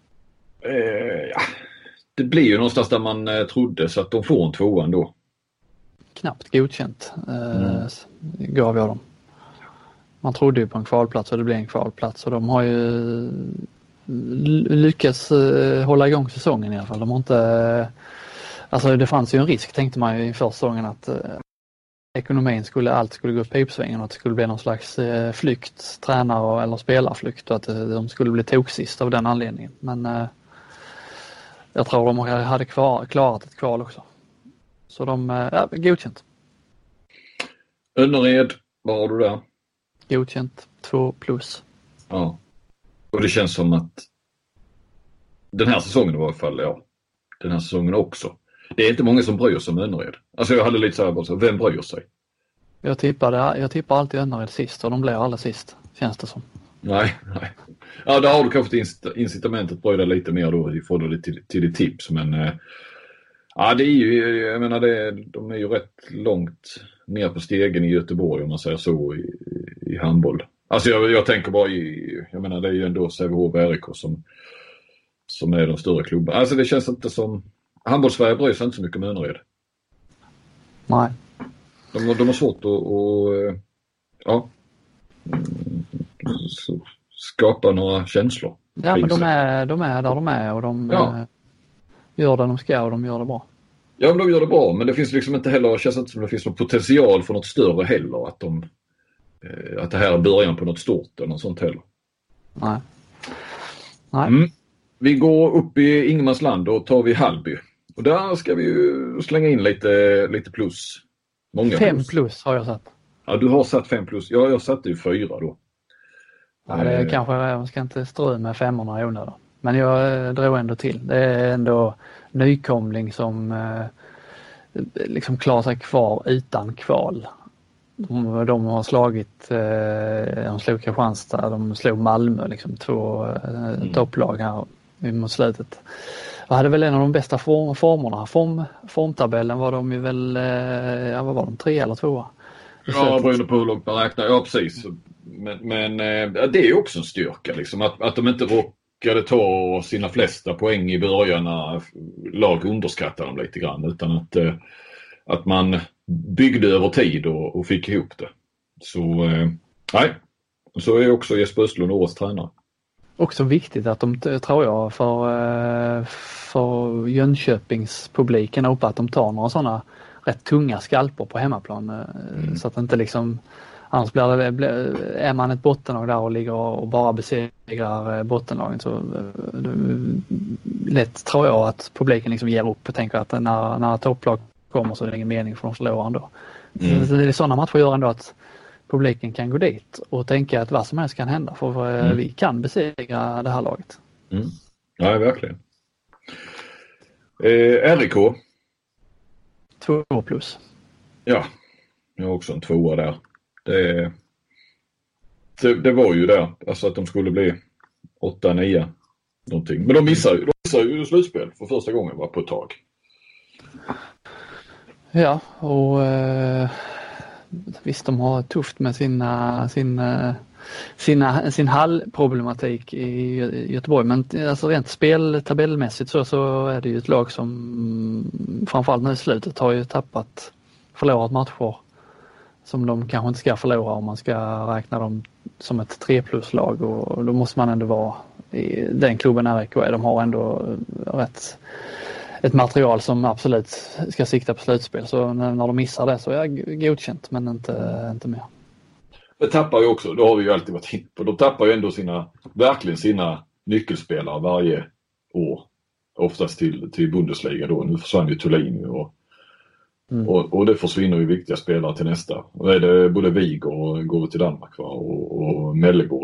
Det blir ju någonstans där man trodde så att de får en 2 ändå. Knappt godkänt gav jag dem. Man trodde ju på en kvalplats och det blev en kvalplats och de har ju lyckats hålla igång säsongen i alla fall. De har inte, alltså det fanns ju en risk tänkte man ju inför säsongen att ekonomin allt skulle gå upp pipsvängen och att det skulle bli någon slags flykt, tränare eller spelarflykt och att de skulle bli toksist av den anledningen. Men jag tror de hade klarat ett kval också. Så godkänt. Önnered, vad har du där? Godkänt, 2+. Ja. Och det känns som att den här säsongen i varje fall, den här säsongen också. Det är inte många som bryr sig om Önnered. Alltså jag hade lite så här bara så, vem bryr sig? Jag tippar alltid Önnered sist och de blir alla sist, känns det som. Nej. Ja, där har du kanske incitamentet att bry dig lite mer då i förhållande till ditt tips. Men Ja, det är ju, jag menar de är ju rätt långt ner på stegen i Göteborg om man säger så i handboll. Alltså jag tänker bara jag menar det är ju ändå Sävehof och RIK som är de större klubbarna. Alltså det känns inte som, handbollssverige bryr sig inte så mycket om Önnered. Nej. De har svårt att skapa några känslor. Ja, men de är där de är och de gör det de ska och de gör det bra. Ja, men de gör det bra, men det finns liksom inte heller, känns inte som det finns någon potential för något större heller, att det här är början på något stort eller något sånt heller. Nej. Vi går upp i Ingenmansland och tar vi Hallby. Och där ska vi ju slänga in lite plus. Många 5 plus har jag satt. Ja, du har satt 5 plus. Ja, jag satte ju 4 då. Ja, det är kanske, jag ska inte strö med 5:orna i onödan. Men jag drog ändå till. Det är ändå nykomling som liksom klarar sig kvar utan kval. De har slagit, de slog Kristianstad, de slog Malmö, liksom 2 topplag här mot slutet. Jag hade väl en av de bästa formerna. Formtabellen var de ju väl, vad var de, 3 eller 2? Ja, beroende på hur långt man räknar. Ja, precis. Men det är också en styrka liksom, att de inte råkade ta sina flesta poäng i början när lag underskattade dem lite grann, utan att man byggde över tid och fick ihop det. Så är också Jesper Östlund årets tränare. Också viktigt att de, tror jag, för Jönköpingspubliken uppe, att de tar några sådana rätt tunga skalper på hemmaplan. Så att inte liksom, annars är man ett bottenlag där och ligger och bara besegrar bottenlagen, så lätt tror jag att publiken liksom ger upp och tänker att när topplag kommer så är det ingen mening för de förlorar ändå. Så det är sådana matcher gör ändå att publiken kan gå dit och tänka att vad som helst kan hända, för vi kan besegra det här laget. Ja, verkligen. RIK 2 plus. Ja, jag har också en 2 där. Det var ju där, alltså att de skulle bli 8-9 någonting. Men de missar ju slutspel för första gången på ett tag. Ja, och visst, de har tufft med sin hallproblematik i Göteborg, men alltså rent speltabellmässigt så är det ju ett lag som framförallt nu i slutet har ju förlorat matcher som de kanske inte ska förlora om man ska räkna dem som ett 3 plus-lag, och då måste man ändå vara i den klubben RIK. De har ändå ett material som absolut ska sikta på slutspel, så när de missar det så är det godkänt, men inte mer. Det tappar ju också, det har vi ju alltid varit in på, de tappar ju ändå verkligen sina nyckelspelare varje år, oftast till Bundesliga då. Nu försvann ju Thulin och det försvinner ju viktiga spelare till nästa. Och är det både Wig och går till Danmark, va? Och Mellegård.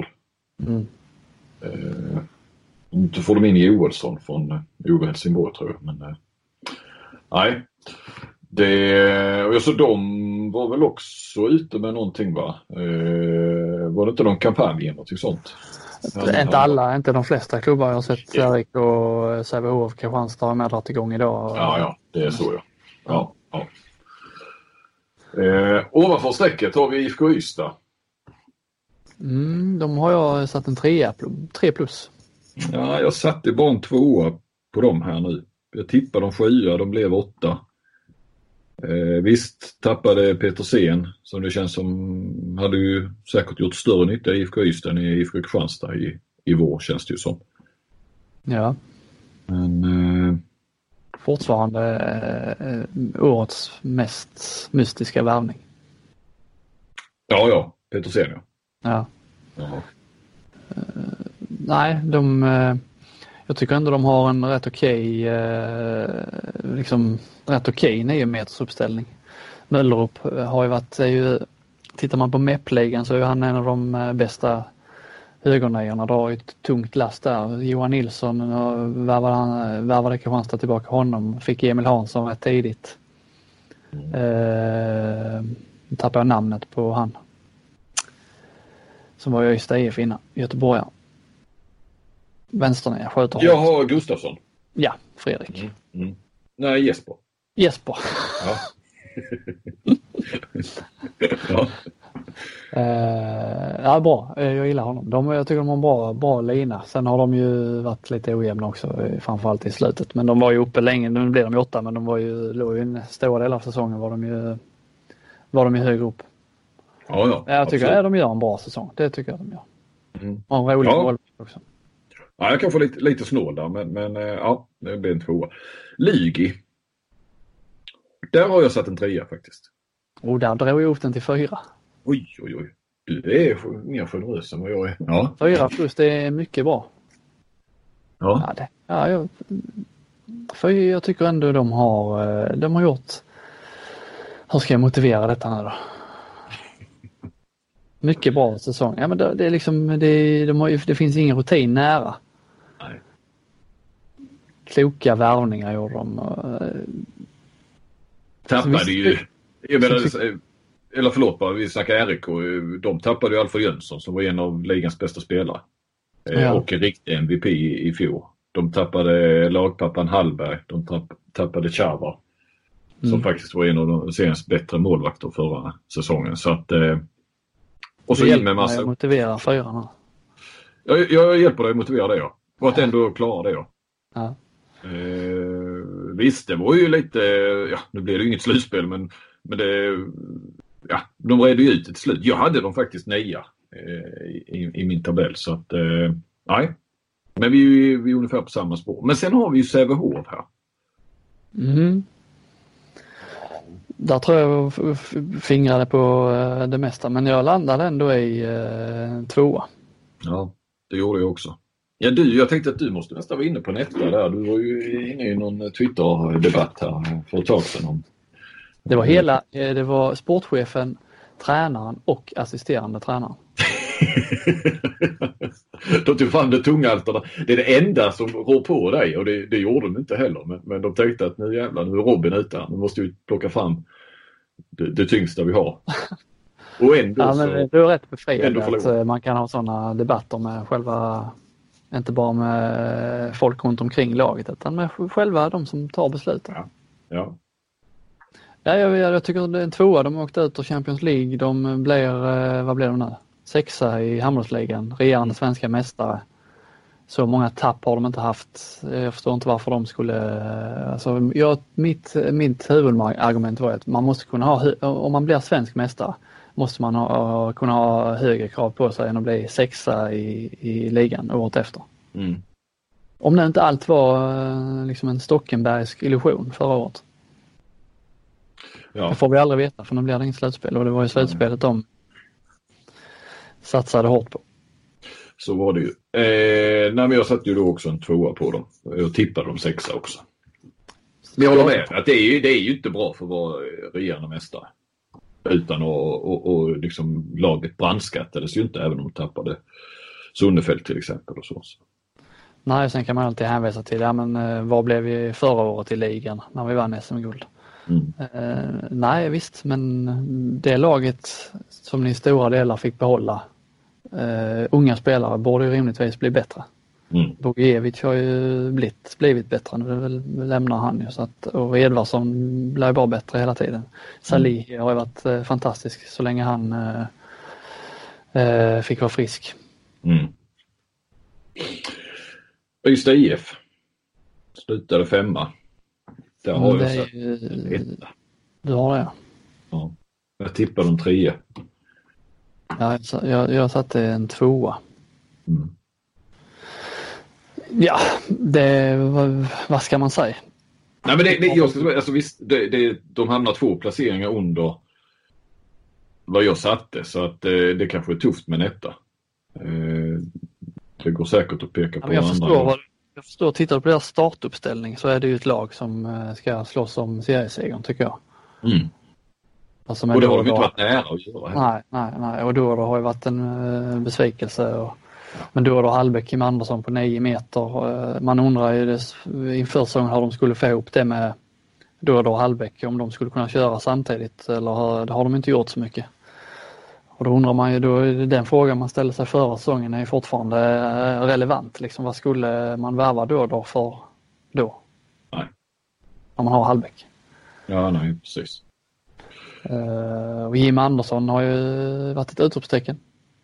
Då får de in Joelsson från Ove Helsingborg, tror jag. Men nej. Och så de var väl också ute med någonting, va? Var det inte någon kampanj eller något sånt? Inte alla, inte de flesta klubbar. Jag har sett RIK och Sävehof, Kristianstad har med dragit igång idag. Ja, det är så, ja. Ovanför strecket har vi IFK Ystad. De har jag satt en 3 plus. Ja, jag satte bara en 2 på dem här nu. Jag tippade de 7, de blev 8. Visst tappade Petersen, som det känns som hade ju säkert gjort större nytta i IFK Ystad än i IFK Kristianstad i vår, känns det ju som. Ja. Men fortfarande årets mest mystiska värvning. Ja, Petersen, ja. Nej, jag tycker ändå de har en rätt okej 9 meters uppställning. Möllerup har ju varit, tittar man på MEP-ligan så är han en av de bästa högernejorna, drar ett tungt last där. Johan Nilsson värvade Kristianstad tillbaka honom, fick Emil Hansson rätt tidigt. Tappade jag namnet på han som var i Ystad IF innan, Göteborg. Vänsternia sköter. Jag har Gustafsson. Ja, Fredrik. Nej, Jesper. Jesper. Ja. Ja. Ja, bra. Jag gillar honom. Jag tycker de har en bra lina. Sen har de ju varit lite ojämna också, framförallt i slutet. Men de var ju uppe länge. Nu blir de 8, men de låg ju en stor del av säsongen var de ju högre upp. Ja, jag tycker att de gör en bra säsong. Det tycker jag de gör. Och en rolig mål också. Ja, jag kan få lite snål där, men ja, det blir en 2. Lugi. Där har jag satt en 3 faktiskt. Och där drog jag upp den till 4. Oj. Du är mer generös än vad jag är. Ja. 4 plus, det är mycket bra. Ja. Jag tycker ändå de har gjort. Hur ska jag motivera detta nu då? Mycket bra säsong. Ja, men det är liksom det finns ingen rutin nära. Nej. Kloka värvningar gjorde de. Tappade ju. Jag menar, eller förlåt bara, vi snackar RIK. De tappade ju Alfred Jönsson som var en av ligans bästa spelare. Och en riktig MVP i fjol. De tappade lagpappan Hallberg. De tappade Chava. Som faktiskt var en av de senaste bättre målvakter förra säsongen. Så att, och så in med massa. Jag motiverar 4. Jag hjälper dig att motivera det, ja. Och att ändå klara det, ja. Ja. Visst, det var ju lite, nu blev det ju inget slutspel, men det, de redde ju ut till slut. Jag hade dem faktiskt 9 i min tabell, så att nej. Men vi är ungefär på samma spår. Men sen har vi ju Sävehof här. Där tror jag fingrade på det mesta, men jag landade ändå i 2. Ja, det gjorde jag också. Ja, jag tänkte att du måste nästan vara inne på nästa där. Du var ju inne i någon Twitter-debatt här för ett tag sedan om. Det var sportchefen, tränaren och assisterande tränaren. De tog fram det tunga alternativet. Det är det enda som rår på dig, och det gjorde de inte heller. Men de tänkte att nu är Robin ute. Nu måste vi plocka fram det tyngsta vi har. Och ändå men du är rätt befriad att man kan ha sådana debatter med själva, inte bara med folk runt omkring laget, utan med själva de som tar besluten. Ja. Jag tycker det är en 2. De åkte ut ur Champions League. De blir, vad blir de nu? 6 i handbollsligan, regerande svenska mästare. Så många tapp har de inte haft. Jag förstår inte varför de skulle. Alltså, mitt huvudargument var att man måste kunna ha, om man blir svensk mästare, måste man kunna ha högre krav på sig än att bli 6 i ligan året efter. Om det inte allt var liksom en Stockenbergsk illusion förra året. Det får vi aldrig veta, för nu blir det inget slutspel, och det var ju slutspelet de satsade hårt på. Så var det ju. Men jag satte ju då också en 2 på dem. Jag tippade dem 6 också. Men jag håller med att det är ju inte bra för att vara regerande mästare. Utan att liksom laget brandskattades ju inte, även om de tappade Sundefeld till exempel och så. Nej, sen kan man alltid hänvisa till, vad blev vi förra året i ligan när vi vann SM-guld? Nej, visst, men det laget som ni i stora delar fick behålla, unga spelare, borde ju rimligtvis bli bättre. Bogiewicz har ju blivit bättre, nu lämnar han ju, så att, och Edvardsson blir bara bättre hela tiden. Salih har ju varit fantastisk så länge han fick vara frisk. Ystad IF slutade 5. Där har jag sett 1. Du har det? Ja. Jag tippar de 3. Ja, jag satte en 2. Ja, vad ska man säga? Nej, men visst, de hamnar 2 placeringar under vad jag satte, så att det kanske är tufft med detta. Det går säkert att peka på andra. Jag förstår, tittar du på deras startuppställning så är det ju ett lag som ska slåss om seriesegern, tycker jag. Alltså, och det har ju inte varit nära att göra. Nej. Och då har ju varit en besvikelse. Men då har Hallbäck, Kim Andersson på 9 meter. Man undrar ju inför säsongen hur de skulle få ihop det med då Hallbäck, om de skulle kunna köra samtidigt, eller det har de inte gjort så mycket. Och då undrar man ju, då är den frågan man ställer sig förra säsongen är fortfarande relevant. Liksom, vad skulle man värva då för då? Nej. Om man har Hallbäck. Ja, nej, precis. Och Jim Andersson har ju varit ett utropstecken.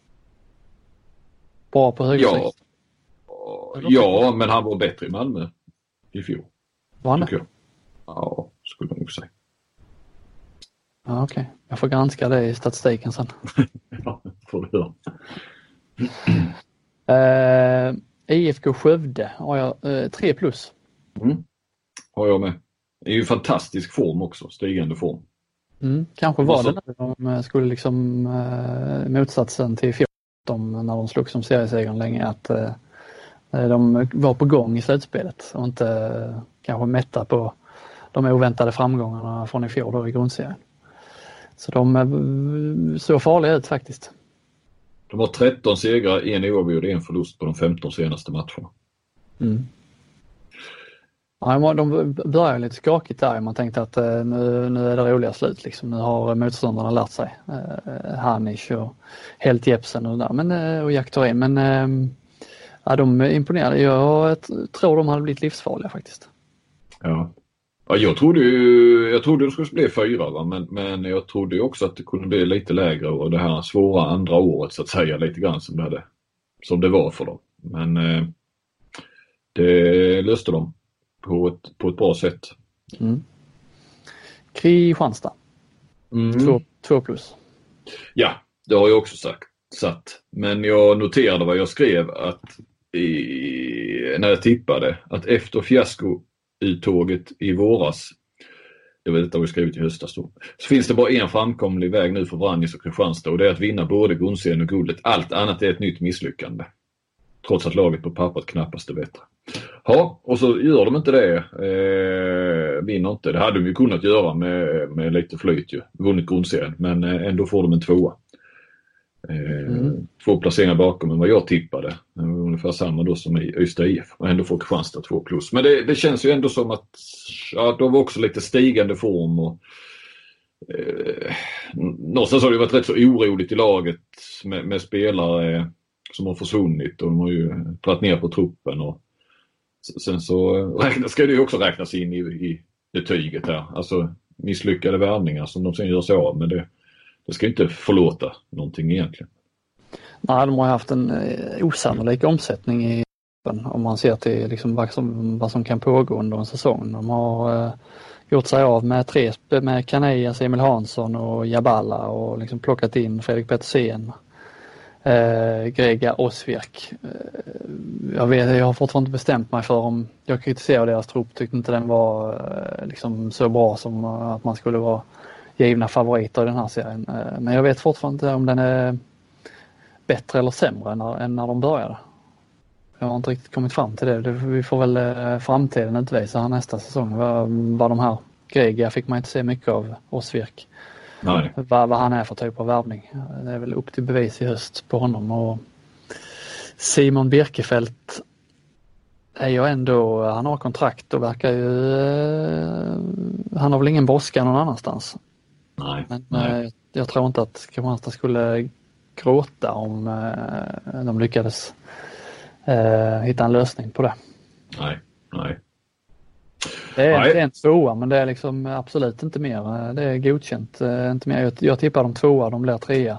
Bra på högersex. Ja, men han var bättre i Malmö i fjol. Var han det? Ja, skulle jag nog säga. Ja, okej. Jag får granska det i statistiken sen. Ja, får du höra. IFK Skövde har jag 3+. Har jag med. Det är ju fantastisk form också, stigande form. Kanske var det när de skulle liksom motsatsen till fjol när de slog som seriesegern länge, att de var på gång i slutspelet och inte kanske mätta på de oväntade framgångarna från i fjol då i grundserien. Så de såg farliga ut faktiskt. De har 13 segrar, en oavgjord och en förlust på de 15 senaste matcherna. Ja, de började lite skakigt där. Man tänkte att nu är det roliga slut. Liksom. Nu har motståndarna lärt sig. Hanisch och Helt Jepsen och där. Och Jack Thorin. Men ja, de är imponerade. Jag tror de hade blivit livsfarliga faktiskt. Ja, jag trodde det skulle bli 4, va? Men jag trodde också att det kunde bli lite lägre och det här svåra andra året så att säga lite grann som det var för dem. Men det löste de på ett bra sätt. Kristianstad. 2+. Ja, det har jag också satt. Men jag noterade vad jag skrev när jag tippade att efter fiaskouttåget i våras, det var detta vi skrivit i höstas då, så finns det bara en framkomlig väg nu för Vranjes och Kristianstad, och det är att vinna både grundserien och guldet. Allt annat är ett nytt misslyckande. Trots att laget på pappret knappast är bättre. Ja, och så gör de inte det. Vinner inte. Det hade de ju kunnat göra med lite flyt ju. Vunnit grundserien. Men ändå får de en 2. 2 placeringar bakom än vad jag tippade. Ungefär samma då som i Ystad IF. Och ändå får Kristianstad 2+. Men det känns ju ändå som att de var också lite stigande form. Och, någonstans har det varit rätt så oroligt i laget med spelare som har försvunnit. Och de har ju tagit ner på truppen. Och sen så ska det ju också räknas in i betyget här. Alltså misslyckade värvningar som de sen gör sig av. Men det ska inte förlåta någonting egentligen. Nej, de har haft en osannolik omsättning i om man ser till liksom vad som kan pågå under en säsong. De har gjort sig av med Kanejas, Emil Hansson och Jabala och liksom plockat in Fredrik Petersen, Grega Osvirk. Jag har fortfarande inte bestämt mig för om jag kritiserar deras trupp, tyckte inte den var liksom så bra som att man skulle vara givna favoriter i den här serien. Men jag vet fortfarande inte om den är bättre eller sämre än när de började. Jag har inte riktigt kommit fram till det. Vi får väl framtiden utvisa här nästa säsong. Vad de här Grega fick man inte se mycket av Osvirk. Nej. Vad han är för typ av värvning. Det är väl upp till bevis i höst på honom. Och Simon Birkefelt är ju ändå, han har kontrakt och verkar ju, han har väl ingen brådska någon annanstans. Nej. Men jag tror inte att Kristianstad skulle gråta om de lyckades hitta en lösning på det. Nej. Det är en 2, men det är liksom absolut inte mer. Det är godkänt. Inte mer. Jag tippar de 2, de blir 3.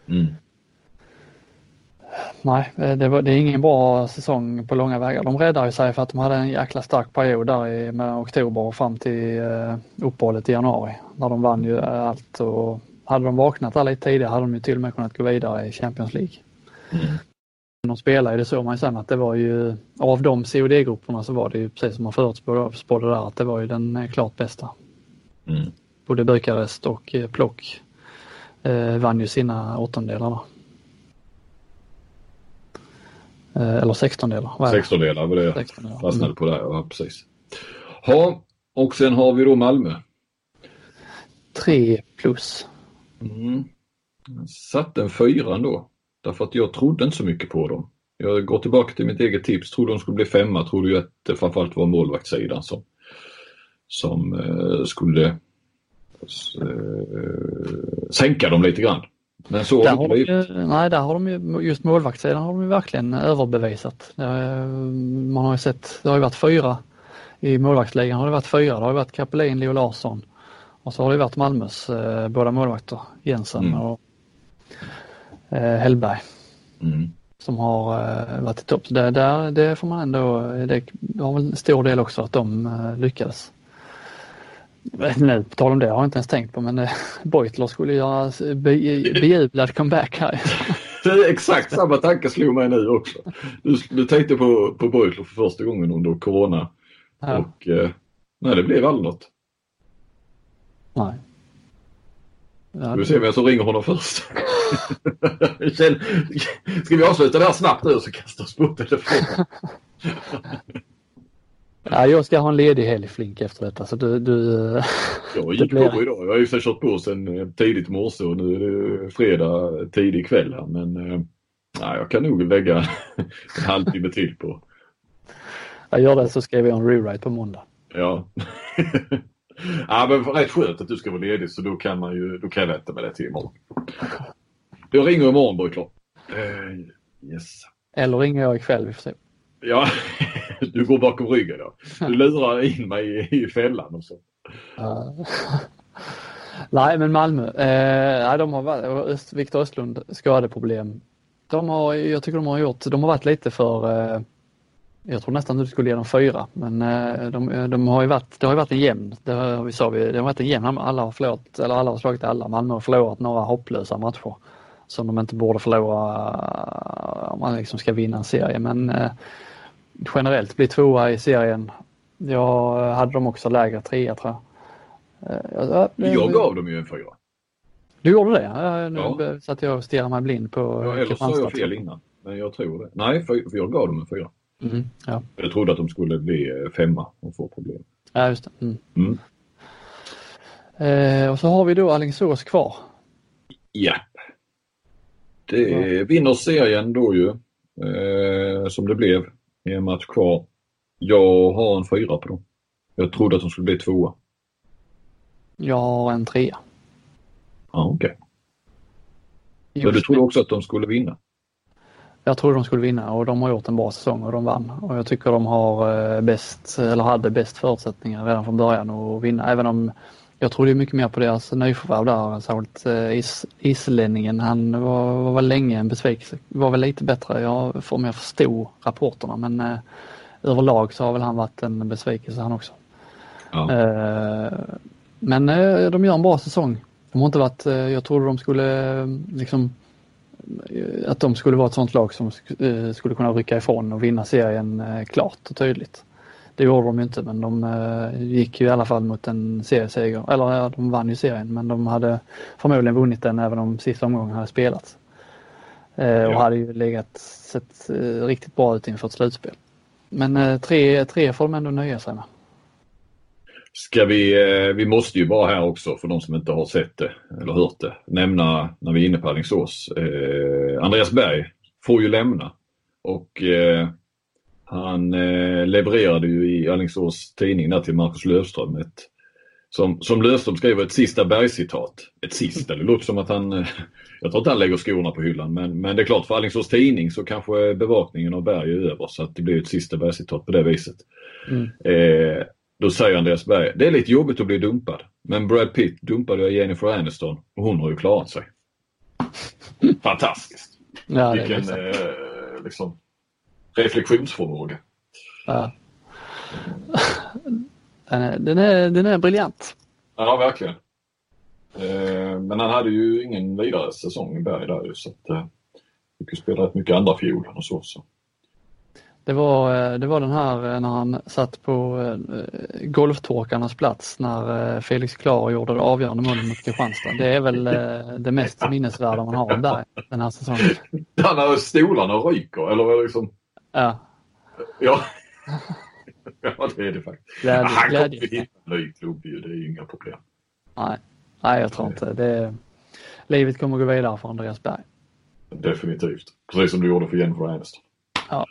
Nej, det är ingen bra säsong på långa vägar. De räddar ju sig för att de hade en jäkla stark period där med oktober och fram till uppehållet i januari. När de vann ju allt, och hade de vaknat där lite tidigare hade de ju till och med kunnat gå vidare i Champions League. De spelade, det såg man ju sen att det var ju av de COD-grupperna så var det ju precis som man förutspådde där, att det var ju den klart bästa. Både Bukarest och Plock vann ju sina 8-delar. Eller 16-delar. 16-delar var det jag fastnade på där. Ja, precis. Ja, och sen har vi då Malmö. 3+. Satt en 4 då. Därför att jag trodde inte så mycket på dem. Jag går tillbaka till mitt eget tips. Trodde de skulle bli 5. Trodde ju att det framförallt var målvaktssidan som skulle sänka dem lite grann. Men så där har de ju just målvaktssidan har de ju verkligen överbevisat. Man har ju sett, det har ju varit 4 i målvaktsligan, har det varit 4. Det har ju varit Kapelin, Leo Larsson, Och så har det varit Malmös båda målvakter, Jensen och Hellberg, som har varit i topp. Så det får man ändå, det har väl en stor del också att de lyckades. Nu på tal om det har jag inte ens tänkt på, men Beutler skulle göra bejublad comeback här. Det är exakt samma tanke slog mig nu också. Du tänkte på Beutler för första gången under corona. Ja. Och nej, det blev aldrig något. Nej. Ja, vi ser vem som ringer honom först. Ska vi avsluta det här snabbt nu så kastar oss på telefonen? Ja, jag ska ha en ledig helg, Flink, efter detta. Så jag gick på idag. Jag har ju kört på sen tidigt morse och nu är det fredag tidig kväll här. Men jag kan nog lägga en halvtimme till på. Jag gör det, så skriver jag en rewrite på måndag. Ja. Ja, men rätt skönt att du ska vara ledig, så då kan jag vänta med det till imorgon. Jag ringer imorgon, Beutler. Yes. Eller ringer jag ikväll, vi får se. Ja, du går bakom ryggen då. Du lurar in mig i fällan och så. Nej, men Malmö. De har varit, Viktor Östlund skadeproblem. Jag tycker de har varit lite för... Jag tror nästan att du skulle ge dem 4, men det har ju varit en jämn. Det har varit en jämn. Alla har slagit alla. Malmö har förlorat några hopplösa matcher som de inte borde förlora om man liksom ska vinna en serie. Men generellt bli 2 i serien. Jag hade dem också lägre 3, tror jag. Jag gav dem ju en 4. Du gjorde det? Nu satt jag och stirrade mig blind på... Ja, eller så har jag fel innan. Men jag tror det. Nej, för jag gav dem en 4. Ja. Jag trodde att de skulle bli 5 och få problem. Ja, just det. Och så har vi då Alingsås kvar. Ja. Det vinner serien då ju. Som det blev. En match kvar. Jag har en 4 på dem. Jag trodde att de skulle bli 2. Jag har en 3. Ja, okej. Men du trodde också att de skulle vinna? Jag tror de skulle vinna, och de har gjort en bra säsong och de vann. Och jag tycker de hade bäst förutsättningar redan från början att vinna. Även om jag trodde mycket mer på deras nyförvärv där. Särskilt islänningen, han var väl länge en besvikelse. Var väl lite bättre, om jag förstod rapporterna. Men överlag så har väl han varit en besvikelse han också. Ja. Men de gör en bra säsong. De har inte varit, jag trodde de skulle att de skulle vara ett sånt lag som skulle kunna rycka ifrån och vinna serien klart och tydligt. Det gjorde de ju inte, men de gick ju i alla fall mot en serieseger. Eller de vann ju serien, men de hade förmodligen vunnit den även om sista omgången hade spelats. Och hade ju sett riktigt bra ut inför ett slutspel. Men 3 får de ändå nöja sig med. Vi måste ju bara här också, för de som inte har sett det eller hört det, nämna när vi är inne på Alingsås. Andreas Berg får ju lämna, och han levererade ju i Alingsås tidning där till Marcus Löfström som Löfström skriver ett sista Berg-citat. Ett sista, det låter som att jag tror inte han lägger skorna på hyllan, men det är klart, för Alingsås tidning så kanske bevakningen av Berg är över, så att det blir ett sista Berg-citat på det viset. Då säger Andreas Berg: det är lite jobbigt att bli dumpad, men Brad Pitt dumpade jag Jennifer Aniston och hon har ju klarat sig. Fantastiskt. Ja, vilken reflektionsförmåga. Ja. Den är briljant. Ja, verkligen. Men han hade ju ingen vidare säsong i Berg där, så att fick ju spela rätt mycket andra fiolen och så. Det var den här när han satt på golftorkarnas plats när Felix Klar gjorde det avgörande målet mot Kristianstad. Det är väl det mest minnesvärda man har där den här säsongen. Där när stolarna ryker, eller liksom... Ja. Ja, det är det faktiskt. Han kommer ju hitta en ny klubb, det är ju inga problem. Nej, jag tror inte. Livet kommer att gå vidare för Andreas Berg. Definitivt. Precis som du gjorde för Jennifer Aniston. Ja.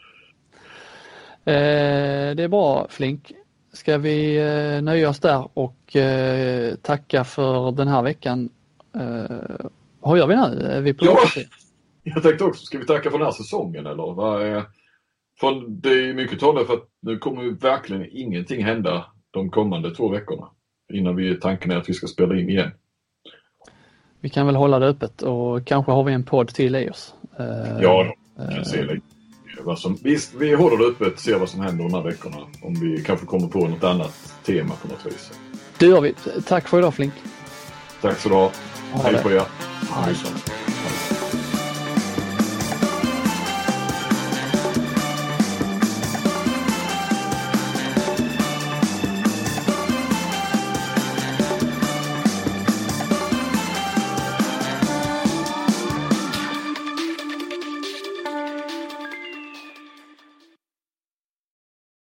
Det är bra, Flink. Ska vi nöja oss där och tacka för den här veckan. Vad gör vi nu? Är vi på jag tänkte också, ska vi tacka för den här säsongen eller? För det är mycket talat för att nu kommer ju verkligen ingenting hända de kommande 2 veckorna. innan tanken är att vi ska spela in igen. Vi kan väl hålla det öppet och kanske har vi en podd till i oss. Ja, vi kan se lite. Visst, vi håller det öppet, ser vad som händer de här veckorna. Om vi kanske kommer på något annat tema på något vis. Det gör vi. Tack för idag, Flink. Tack så du ha. Hej på er. Hej.